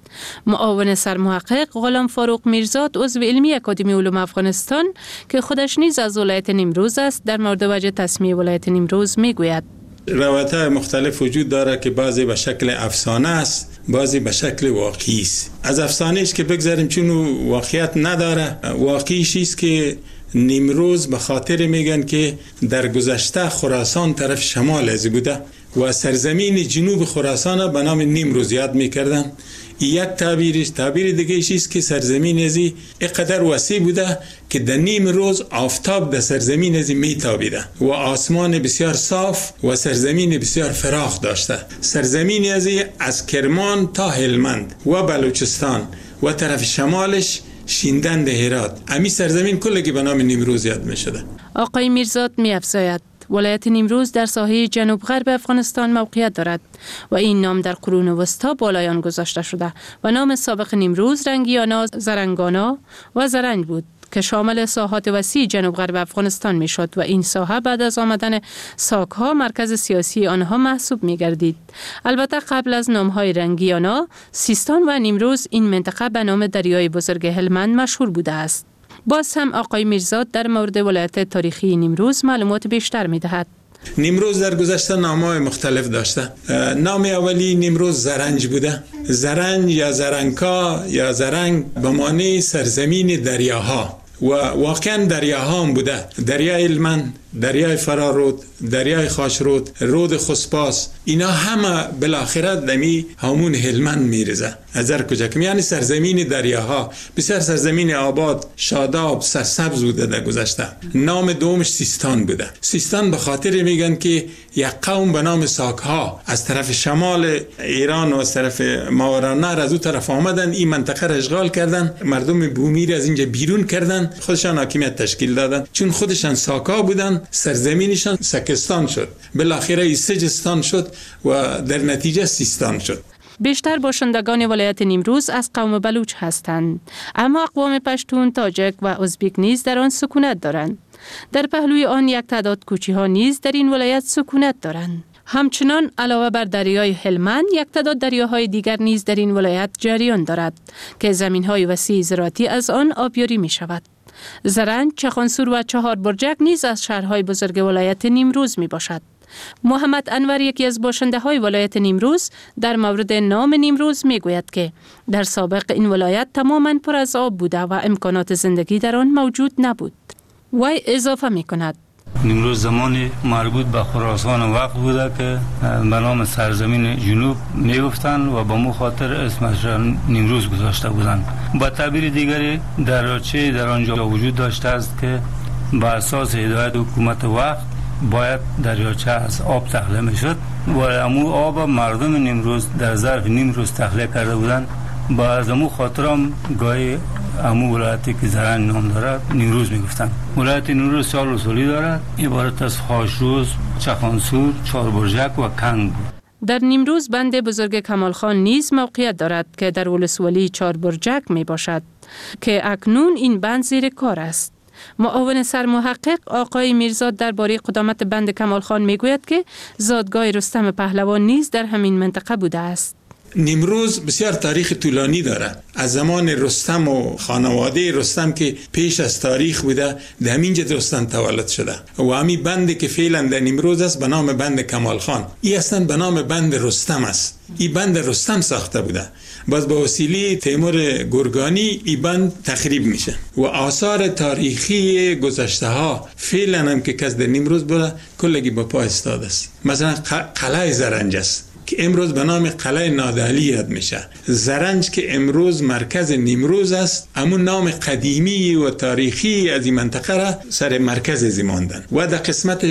معاون سرمحقق غلام فاروق میرزاد عضو علمی اکادمی علوم افغانستان که خودش نیز از ولایت نیمروز است در مورد وجه تسمیه ولایت نیمروز میگوید. روایت‌های مختلف وجود داره که بعضی به شکل افسانه است، بعضی به شکل واقعی است. از افسانه‌اش که بگذاریم چون واقعیت نداره، واقعیش است که نیمروز به خاطر میگن که در گذشته خراسان طرف شمال از بوده و سرزمین جنوب خراسان به نام نیمروز یاد میکردن. یک تعبیر دیگه است که سرزمین ازی اینقدر وسیع بوده که در نیمروز آفتاب در سرزمین ازی میتابیده و آسمان بسیار صاف و سرزمین بسیار فراخ داشته. سرزمین ازی از کرمان تا هلمند و بلوچستان و طرف شمالش شیندن ده هرات، امی سرزمین کلگی به نام نیمروز یاد می شده. آقای میرزاد می افزاید ولایت نیمروز در ساحه جنوب غرب افغانستان موقعیت دارد و این نام در قرون وسطا بالای آن گذاشته شده و نام سابق نیمروز رنگیانا، زرنگانا و زرنج بود که شامل ساحات وسیع جنوب غرب افغانستان می شد و این ساحه بعد از آمدن ساکها مرکز سیاسی آنها محسوب می گردید. البته قبل از نامهای رنگیانا، سیستان و نیمروز این منطقه به نام دریای بزرگ هلمند مشهور بوده است. باز هم آقای میرزاد در مورد ولایت تاریخی نیمروز معلومات بیشتر می دهد. نیمروز در گذشته نام‌های مختلف داشته. نام اولی نیمروز زرنج بوده. زرنج یا زرنکا یا زرنگ به معنی سرزمین دریاها و واقعا دریاها هم بوده. دریای هلمند، دریای فرارود، دریای خاشرود، رود خسپاس، اینا همه بالاخره دمی همون هلمند میرزه. از هر کجا که یعنی سرزمین دریاها، بسیار سرزمین آباد، شاداب، سرسبز بوده در گذشته. نام دومش سیستان بوده. سیستان به خاطر میگن که یک قوم به نام ساکها از طرف شمال ایران و از طرف ماوراءالنهر از اون طرف آمدن، این منطقه را اشغال کردن، مردم بومی از اینجا بیرون کردن، خودشان حاکمیت تشکیل دادن. چون خودشان ساکها بودن، سرزمینشان سکستان شد، بالاخره سجستان شد و در نتیجه سیستان شد. بیشتر باشندگان ولایت نیمروز از قوم بلوچ هستند، اما اقوام پشتون، تاجک و ازبک نیز در آن سکونت دارند. در پهلوی آن یک تعداد کوچی ها نیز در این ولایت سکونت دارند. همچنان علاوه بر دریای هلمند، یک تعداد دریاهای دیگر نیز در این ولایت جریان دارد که زمین‌های وسیع زراعتی از آن آبیاری می شود. زرنج، چخانسور و چهار برجک نیز از شهرهای بزرگ ولایت نیمروز می باشد. محمد انور، یکی از باشنده های ولایت نیمروز، در مورد نام نیمروز می گوید که در سابق این ولایت تماما پر از آب بوده و امکانات زندگی در آن موجود نبود. وی اضافه می کند: نیمروز زمانی مربوط به خراسان وقت بوده که به نام سرزمین جنوب میگفتن و به مو خاطر اسمش نیمروز گذاشته بودند. با تعبیر دیگری دریاچه در آنجا وجود داشته است که بر اساس هدایت حکومت وقت باید دریاچه از آب تخلیه میشد و امو آب مردم نیمروز در ظرف نیم روز تخلیه کرده بودند. با از امو خاطرم گاهی امو ولایتی که زرنج نام دارد نیمروز میگفتن. ولایت نیمروز سال رسولی دارد، عبارت از خاشروز، چخانسور، چهاربرجک و کنگ بود. در نیمروز بند بزرگ کمالخان نیز موقعیت دارد که در ولسوالی چهاربرجک می باشد که اکنون این بند زیر کار است. معاون سرمحقق آقای میرزاد درباره قدامت بند کمالخان می گوید که زادگاه رستم پهلوان نیز در همین منطقه بوده است. نیمروز بسیار تاریخ طولانی داره. از زمان رستم و خانواده رستم که پیش از تاریخ بوده، در همینجا رستم تولد شده و همین بند که فعلا در نیمروز است به نام بند کمالخان، این اصلا به نام بند رستم است. این بند رستم ساخته بوده، باز به وسیله تیمور گرگانی این بند تخریب میشه و آثار تاریخی گذشته ها فعلا هم که کس در نیمروز بوده کلگی با پا استاد است. مثلا قلعه زرنج است که امروز به نام قلعه نادعلی یاد میشه. زرنج که امروز مرکز نیمروز است، همون نام قدیمی و تاریخی از این منطقه را سر مرکز ازی ماندن و در قسمت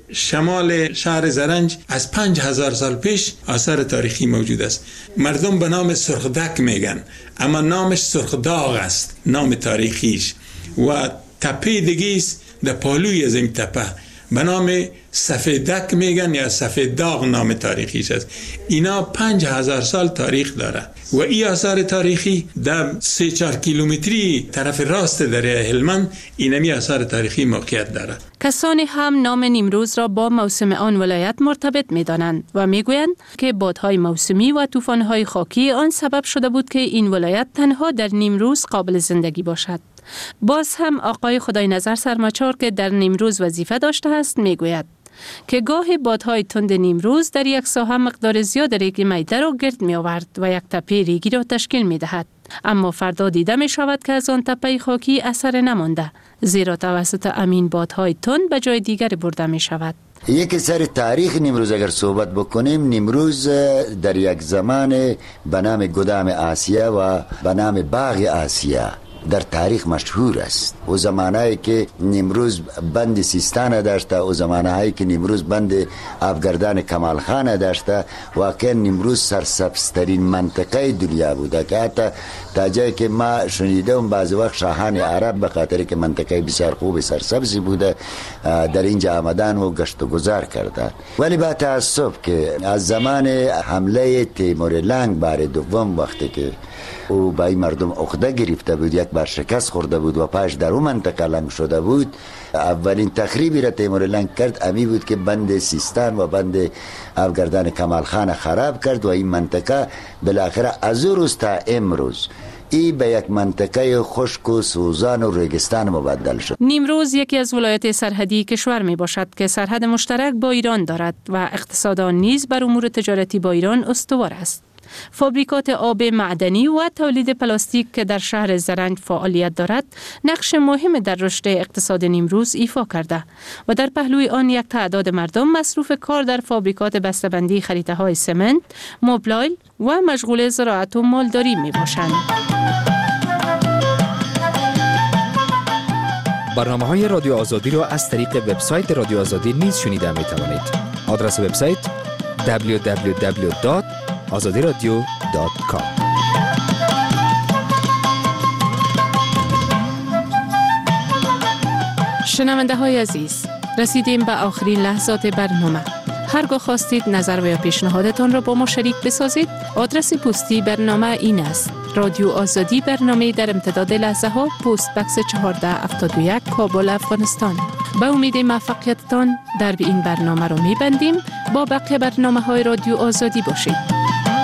شمال شهر زرنج از 5000 سال پیش آثار تاریخی موجود است. مردم به نام سرخدک میگن، اما نامش سرخداغ است، نام تاریخیش. و تپه دیگه است در پالوی از این تپه، به نام سفیدک میگن یا سفید داغ نام تاریخیش است. اینا 5000 سال تاریخ داره و این آثار تاریخی در 3-4 کیلومتری طرف راست دریای هلمند اینمی آثار تاریخی موقعیت داره. کسانی هم نام نیمروز را با موسم آن ولایت مرتبط می دانند و می گویند که بادهای موسمی و طوفان‌های خاکی آن سبب شده بود که این ولایت تنها در نیمروز قابل زندگی باشد. باز هم آقای خدای نظر سرماچار که در نیمروز وظیفه داشته است می گوید که گاهی بادهای تند نیمروز در یک ساحه مقدار زیاد ریگ میده را گرد می آورد و یک تپه ریگی را تشکیل می دهد. اما فردا دیده می شود که از آن تپه خاکی اثر نمانده، زیرا توسط امین بادهای تند به جای دیگر برده می شود. یک سر تاریخ نیمروز اگر صحبت بکنیم، نیمروز در یک زمان به نام گدام آسیا و به نام باغ آسیا در تاریخ مشهور است. او زمانهایی که نیمروز بند سیستان داشته، او زمانهایی که نیمروز بند آبگردان کمال خان داشته، واقعا نیمروز سرسبزترین منطقه دنیا بوده که حتی تا جایی که ما شنیدم بعضی وقت شاهان عرب به خاطر که منطقه بسیار خوب سرسبزی بوده در اینجا آمدن و گشت و گذار کرده. ولی با تاسف که از زمان حمله تیمور لنگ بار دوم وقتی که او با این مردم عقده گرفته بود، یک بار شکست خورده بود و پاش در اون منطقه لنگ شده بود، اولین تخریبی را تیمور لنگ کرد امی بود که بند سیستان و بند آبگردان کمال خان خراب کرد و این منطقه بالاخره از روز تا امروز این به یک منطقه خشک و سوزان و ریگستان مبدل شد. نیمروز یکی از ولایت سرحدی کشور می باشد که سرحد مشترک با ایران دارد و اقتصاد آن نیز بر امور تجارتی با ایران استوار است. فابریکات آب معدنی و تولید پلاستیک که در شهر زرنج فعالیت دارد نقش مهم در رشد اقتصاد نیمروز ایفا کرده و در پهلوی آن یک تعداد مردم مصروف کار در فابریکات بسته‌بندی خریده‌های سمنت، موبلایل و مشغول زراعت و مالداری می باشند. برنامه‌های رادیو آزادی را از طریق وبسایت رادیو آزادی نیز شنیده می توانید. آدرس وبسایت www.azadiradio.com. شنونده های عزیز، رسیدیم به آخرین لحظات برنامه. هرگاه خواستید نظر و یا پیشنهادتان را با ما شریک بسازید، آدرس پستی برنامه این است: رادیو آزادی، برنامه در امتداد لحظه ها، پست بکس 1471 کابل، افغانستان. به امید موفقیتتان در این برنامه را می‌بندیم. با بقیه برنامه‌های رادیو آزادی باشید.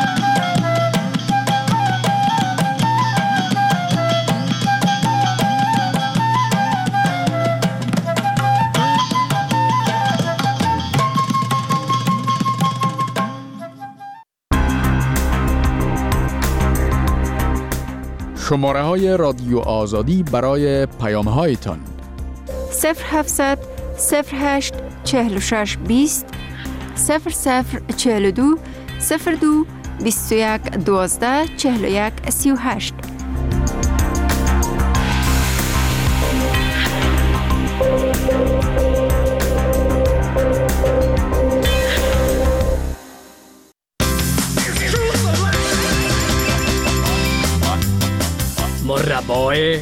شماره های رادیو آزادی برای پیام هایتان 0700 08 46 20 0042 02 21 12 41 38. مربای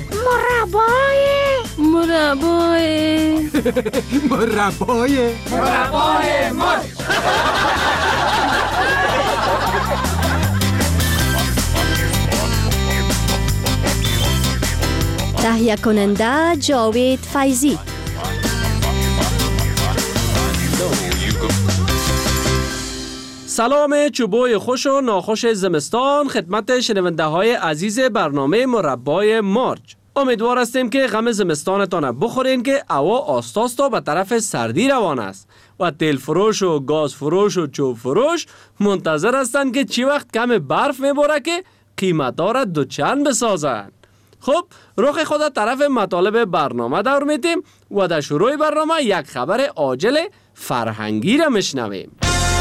مار. تهیه کننده جاوید فیضی. سلام چوبوی خوش و ناخوش زمستان خدمت شنونده های عزیز برنامه مربای مارج. امیدوار هستیم که غم زمستانتان بخورین که هوا آستاستا به طرف سردی روان است و تیل فروش و گاز فروش و چوب فروش منتظر هستند که چی وقت کم برف میباره که قیمتا را دوچند بسازند. خب رخ خود طرف مطالب برنامه دور میدیم و در شروع برنامه یک خبر عاجل فرهنگی را میشنویم.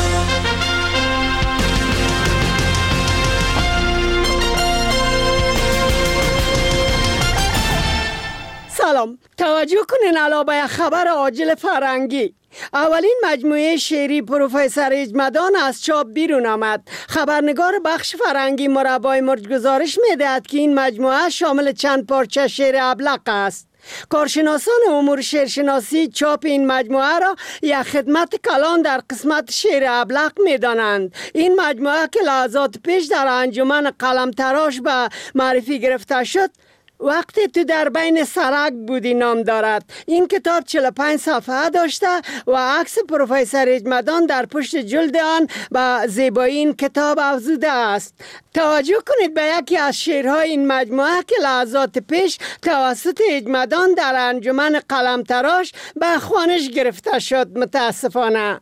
سلام، توجه کنین علاوه خبر عاجل فرهنگی. اولین مجموعه شعری پروفسور اجمدان از چاپ بیرون آمد. خبرنگار بخش فرهنگی مربای مرج گزارش میدهد که این مجموعه شامل چند پارچه شعر ابلق است. کارشناسان امور شعرشناسی چاپ این مجموعه را یک خدمت کلان در قسمت شعر ابلق می دانند. این مجموعه که لحظات پیش در انجمن قلم تراش به معرفی گرفته شد، وقتی تو در بین سرک بودی نام دارد. این کتاب 45 صفحه داشته و عکس پروفسور اجمدان در پشت جلد آن به زیبایی این کتاب افزوده است. توجه کنید به یکی از شعرهای این مجموعه که لحظات پیش توسط اجمدان در انجمن قلم تراش به خوانش گرفته شد. متاسفانه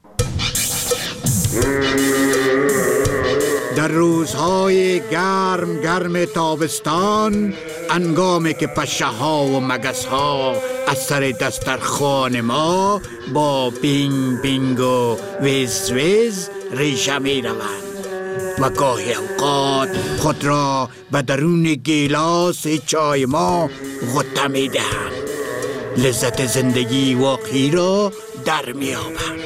در روزهای گرم تابستان، انگامی که پشه ها و مگس ها از سر دسترخوان ما با بینگ بینگ و ویز ویز ریشه می روند و گاهی اوقات خود را به درون گیلاس چای ما غطه می دهند، لذت زندگی واقعی را در می آورند.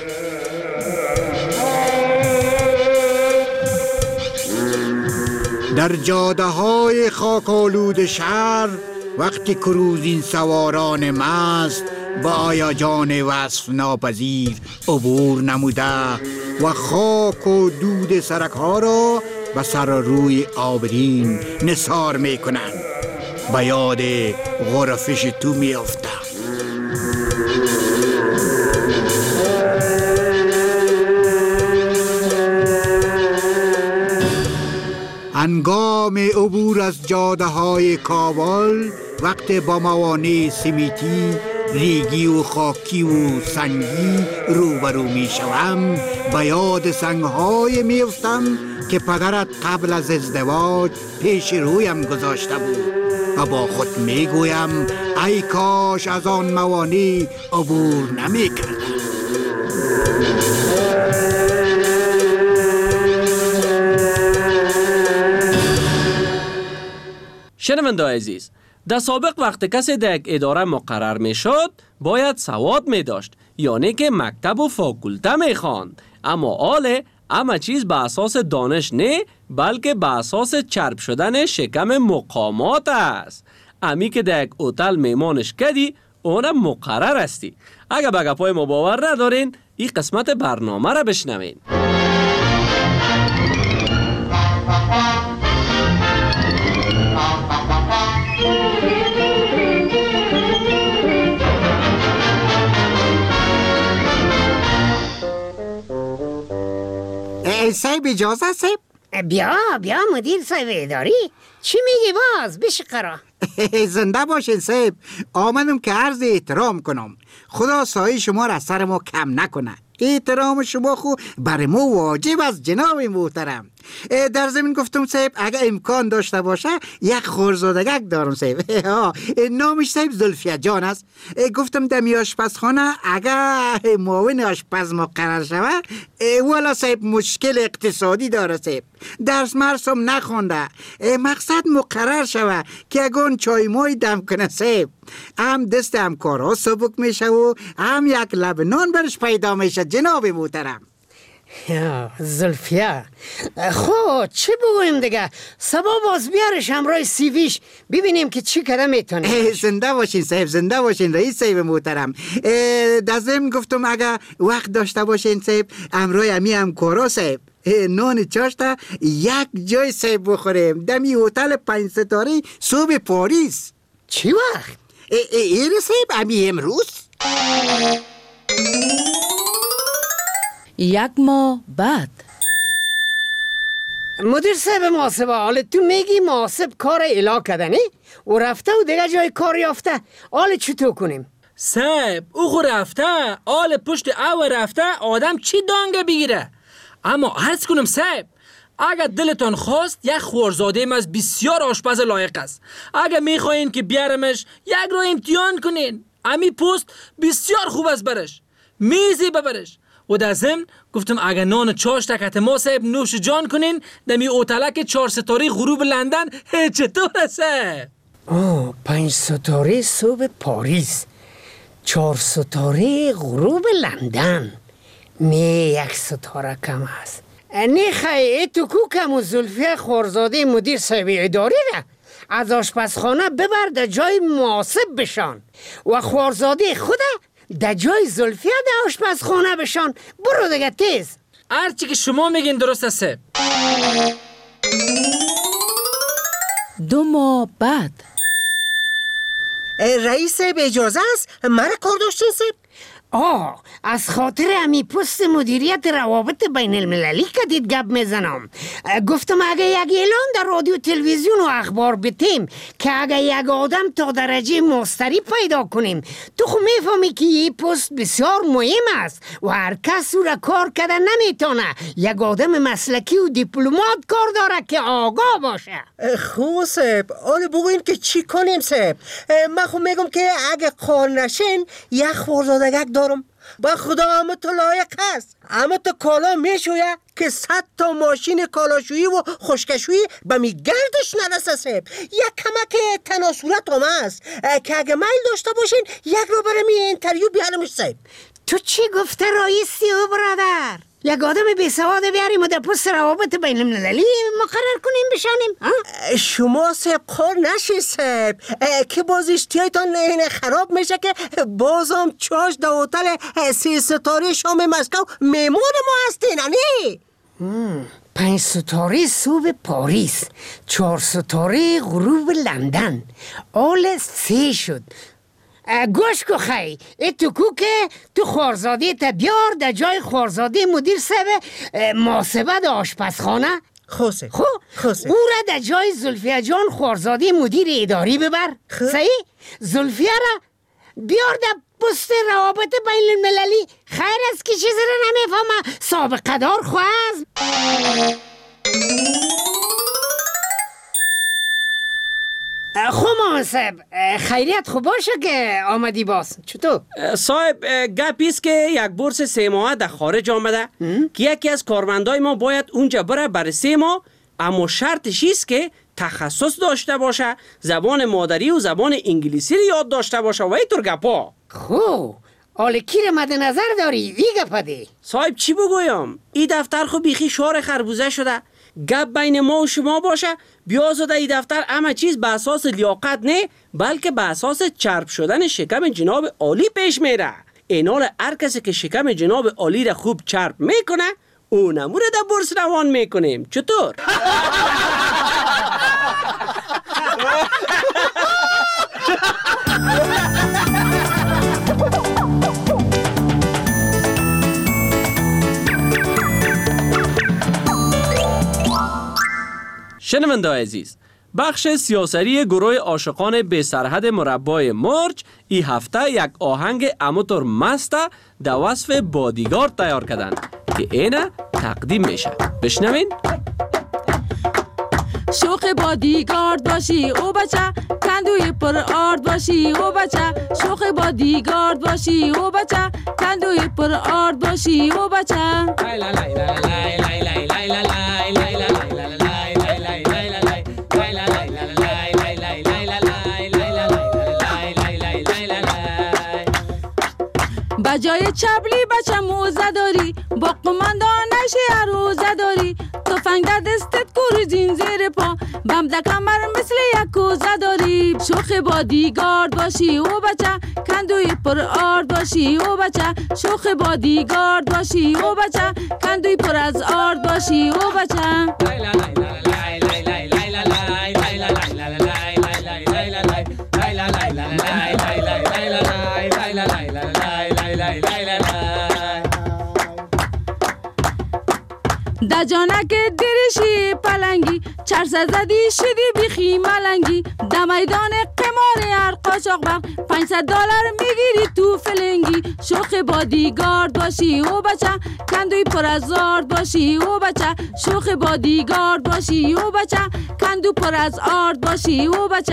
در جاده های خاک‌آلود شهر، وقتی کروزین سواران مست با هیجان وصف ناپذیر عبور نموده و خاک و دود سرک‌ها را به سر روی آبرین نثار می کنند، به یاد غرفش تو می افتند. هنگام عبور از جاده های کابل، وقت با موانع سیمیتی، ریگی و خاکی و سنگی روبرو می شوم، به یاد سنگهای می افتم که پدرت قبل از ازدواج پیش رویم گذاشته بود و با خود می گویم ای کاش از آن موانع عبور نمی کردم. شنونده عزیز، در سابق وقت کسی در یک اداره مقرر می شد باید سواد می داشت، یعنی که مکتب و فاکولته می خواند. اما حال همه چیز به اساس دانش نه، بلکه به اساس چرب شدن شکم مقامات است. امی که در یک هتل میمانش کردی اونم مقرر استی. اگر به گپای ما باور ندارین، این قسمت برنامه را بشنوین. صاحب اجازه صاحب؟ بیا مدیر صاحب اداری، چی میگی باز؟ بشقرا. زنده باشین صاحب، آمدم که عرض احترام کنم. خدا سایه شما را از سر ما کم نکنه. احترام شما خو بر ما واجب از جناب محترم. در زمین گفتم صاحب اگر امکان داشته باشه یک خورزادگک دارم صاحب. نامش صاحب زلفیه جان است. گفتم دمی آشپزخانه اگر معاون آشپز مقرر شوه، والا صاحب مشکل اقتصادی داره صاحب، درس مرسم نخونده، مقصد مقرر شوه که اگون چای مای دم کنه صاحب، هم دست همکارها سبک میشه و هم یک لبنان برش پیدا میشه جناب محترم. زلفیه خب چه بگویم دیگه؟ سبا باز بیارش همراه سیویش ببینیم که چی کده میتونه. زنده باشین صاحب، زنده باشین رئیس صاحب محترم. در ضمن گفتم اگه وقت داشته باشین صاحب همراه امی همکارا صاحب نان چاشته یک جای صاحب بخوریم دمی هتل 5 ستاره صبح پاریس. چی وقت؟ این صاحب امی امروز 1 ماه بعد. مدیر صاحب محاسبه، حالا تو میگی محاسب کار الا کردنی و رفته و دیگه جای کار یافته، حالا چطور کنیم؟ صاحب او خو رفته، حالا پشت او رفته آدم چی دانگه بگیره؟ اما عرض کنم صاحب، اگر دلتان خواست یک خورزاده از بسیار آشپز لایق است. اگر میخواین که بیارمش یک رو امتحان کنین، امی پست بسیار خوب است برش، میزی ببرش. و در ضمن گفتم اگر نان چاش تکت ما صاحب نوش جان کنین دمی اوتلک 4 ستاره غروب لندن چطور است؟ 5 ستاره صبح پاریس، 4 ستاره غروب لندن. نه 1 ستاره کم است. نه خیلی تو کو کم و زلفیه خورزاده مدیر صاحب اداری ده. از آشپزخانه ببر در جای مناسب بشان و خوارزاده خود در جای زلفیه در آشپزخانه بشان. برو دیگه تیز. هرچی که شما میگین درست است. 2 ماه بعد. رئیس به اجازه است مرا کار داشتین سیب؟ از خاطر امی پست مدیریت روابط بین المللی که دید گپ میزنم. گفتم اگه یک اعلان در رادیو تلویزیون و اخبار بتیم که اگه یک آدم تا درجه مستری پیدا کنیم، تو خو میفهمی که این پست بسیار مهم است و هر کس او را کار کرده نمیتونه. یک آدم مسلکی و دیپلمات کار داره که آگاه باشه. خوب سیب، حالا بگوین که چی کنیم سیب؟ من خو میگم که اگه کار نشین یک خوارزادگک دارم. با خدا همه تو لایق هست. همه تو کالا میشویه که 100 تا ماشین کالاشویی و خشکشویی به می گردش نرسه سیب. یک کمک تناسورت هم هست که اگه میل داشته باشین یک رو برای می اینتریو بیارمش سیب. تو چی گفته رئیسی او برادر؟ یک آدم بی سواد بیاریم و در پست روابط بین المللی مقرر کنیم بشانیم؟ شما سیب کار نشی سیب که باز اشتیایتان خراب میشه که بازم چاش در هتل 3 ستاره شام مسکو میمون ما هستین نه؟ 5 ستاره صبح پاریس، 4 ستاره غروب لندن، آل 3 شد. گوش کو خی ای تو کو که تو خوارزاده تا بیار در جای خوارزاده مدیر صاحب محاسبه در آشپزخانه. خوسه او را در جای زلفیه جان خوارزاده مدیر اداری ببر. صحیح؟ زلفیه را بیار در پست روابط بین المللی. خیر است که چیزی را نمیفهمه. سابقه دار خواهد. خب منصب خیریت خوب باشه که آمدی باز. چطور؟ صاحب گپیست که یک بورس 3 ماهه در خارج آمده که یکی از کارمندای ما باید اونجا بره برای 3 ماه، اما شرطش ایست که تخصص داشته باشه، زبان مادری و زبان انگلیسی رو یاد داشته باشه و اینطور گپا. خوب حالا کی رو مد نظر داری؟ ای گپا دی صاحب چی بگویم؟ این دفتر خو بیخی شار خربوزه شده. گپ بین ما و شما باشه، بیازاده ای دفتر همه چیز به اساس لیاقت نه بلکه به اساس چرب شدن شکم جناب عالی پیش میره. اینال هر کسی که شکم جناب عالی را خوب چرب میکنه اونمو را در بورس روان میکنیم. چطور؟ شنونده‌های عزیز، بخش سیاسری گروه عاشقان بی سرحد مربای مرج این هفته یک آهنگ اموتور مسته در وصف بادیگارد تیار کردن که اینه تقدیم میشه. بشنوین. شوخ بادیگارد باشی او بچه، کندوی پر آرد باشی او بچه. شوخ بادیگارد باشی او بچه، کندوی پر آرد باشی او بچه. بجای چبلی بچه موزه داری، با قماندانش عروزه داری. تفنگ در دستت کوریزین زیر پا، بم در کمر مثل یک کوزه داری. شوخ بادیگارد باشی او بچه، کندوی پر آرد باشی او بچه. شوخ بادیگارد باشی او بچه، کندوی پر از آرد باشی او بچه. در جانک درشی پلنگی، چرسه زدی شدی بیخی ملنگی. در میدان قمار هر قاچاق بر $500 میگیری تو فلنگی. شوخ بادیگارد باشی او بچه، کندوی پر از آرد باشی او بچه. شوخ بادیگارد باشی او بچه، کندو پر از آرد باشی او بچه.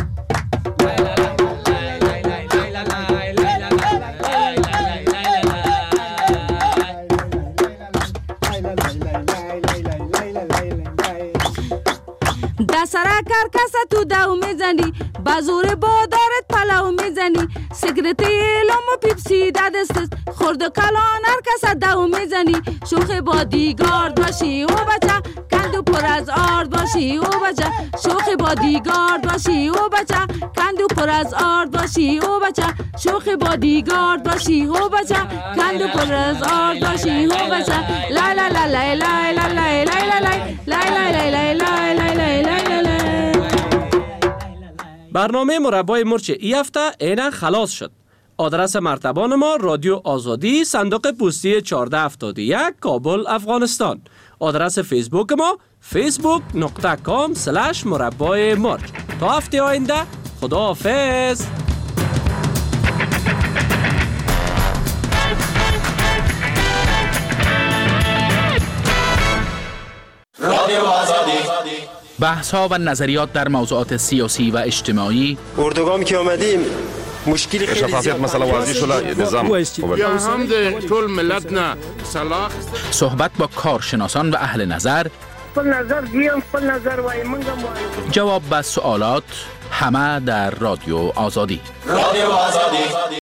سرک کرکس تو دو میزنی، بازور بادارت پلاو میزنی. سیگرت ایلام و پیپسی در دستت، خورد کلان هر کس دو میزنی. شوخ بادیگارد باشی او بچه، کندو پر پر از آرد باشی او بچه، شوخ بادیگارد باشی او بچه، کندو پر از آرد باشی او بچه، شوخ بادیگارد باشی او بچه، کندو پر از آرد باشی او بچه. لا لا لا لا لا لا لا لا لا لا لا لا. برنامه مربای مرچ ای هفته اینا خلاص شد. آدرس مرتبان ما رادیو آزادی، صندوق پستی 1471 کابل افغانستان. آدرس فیسبوک ما facebook.com/مربای مرچ. تا هفته آینده خداحافظ. رادیو آزادی. بحث ها و نظریات در موضوعات سیاسی و اجتماعی. اردوگام که آمدیم مشکلی خیلی شفافیت مثلا واضح شده نظام یا هم ده طول ملت نه صلاح صحبت با کارشناسان و اهل نظر. خپل نظر دیم، خپل نظر وای منگم وای. جواب به سوالات همه در رادیو آزادی. رادیو آزادی.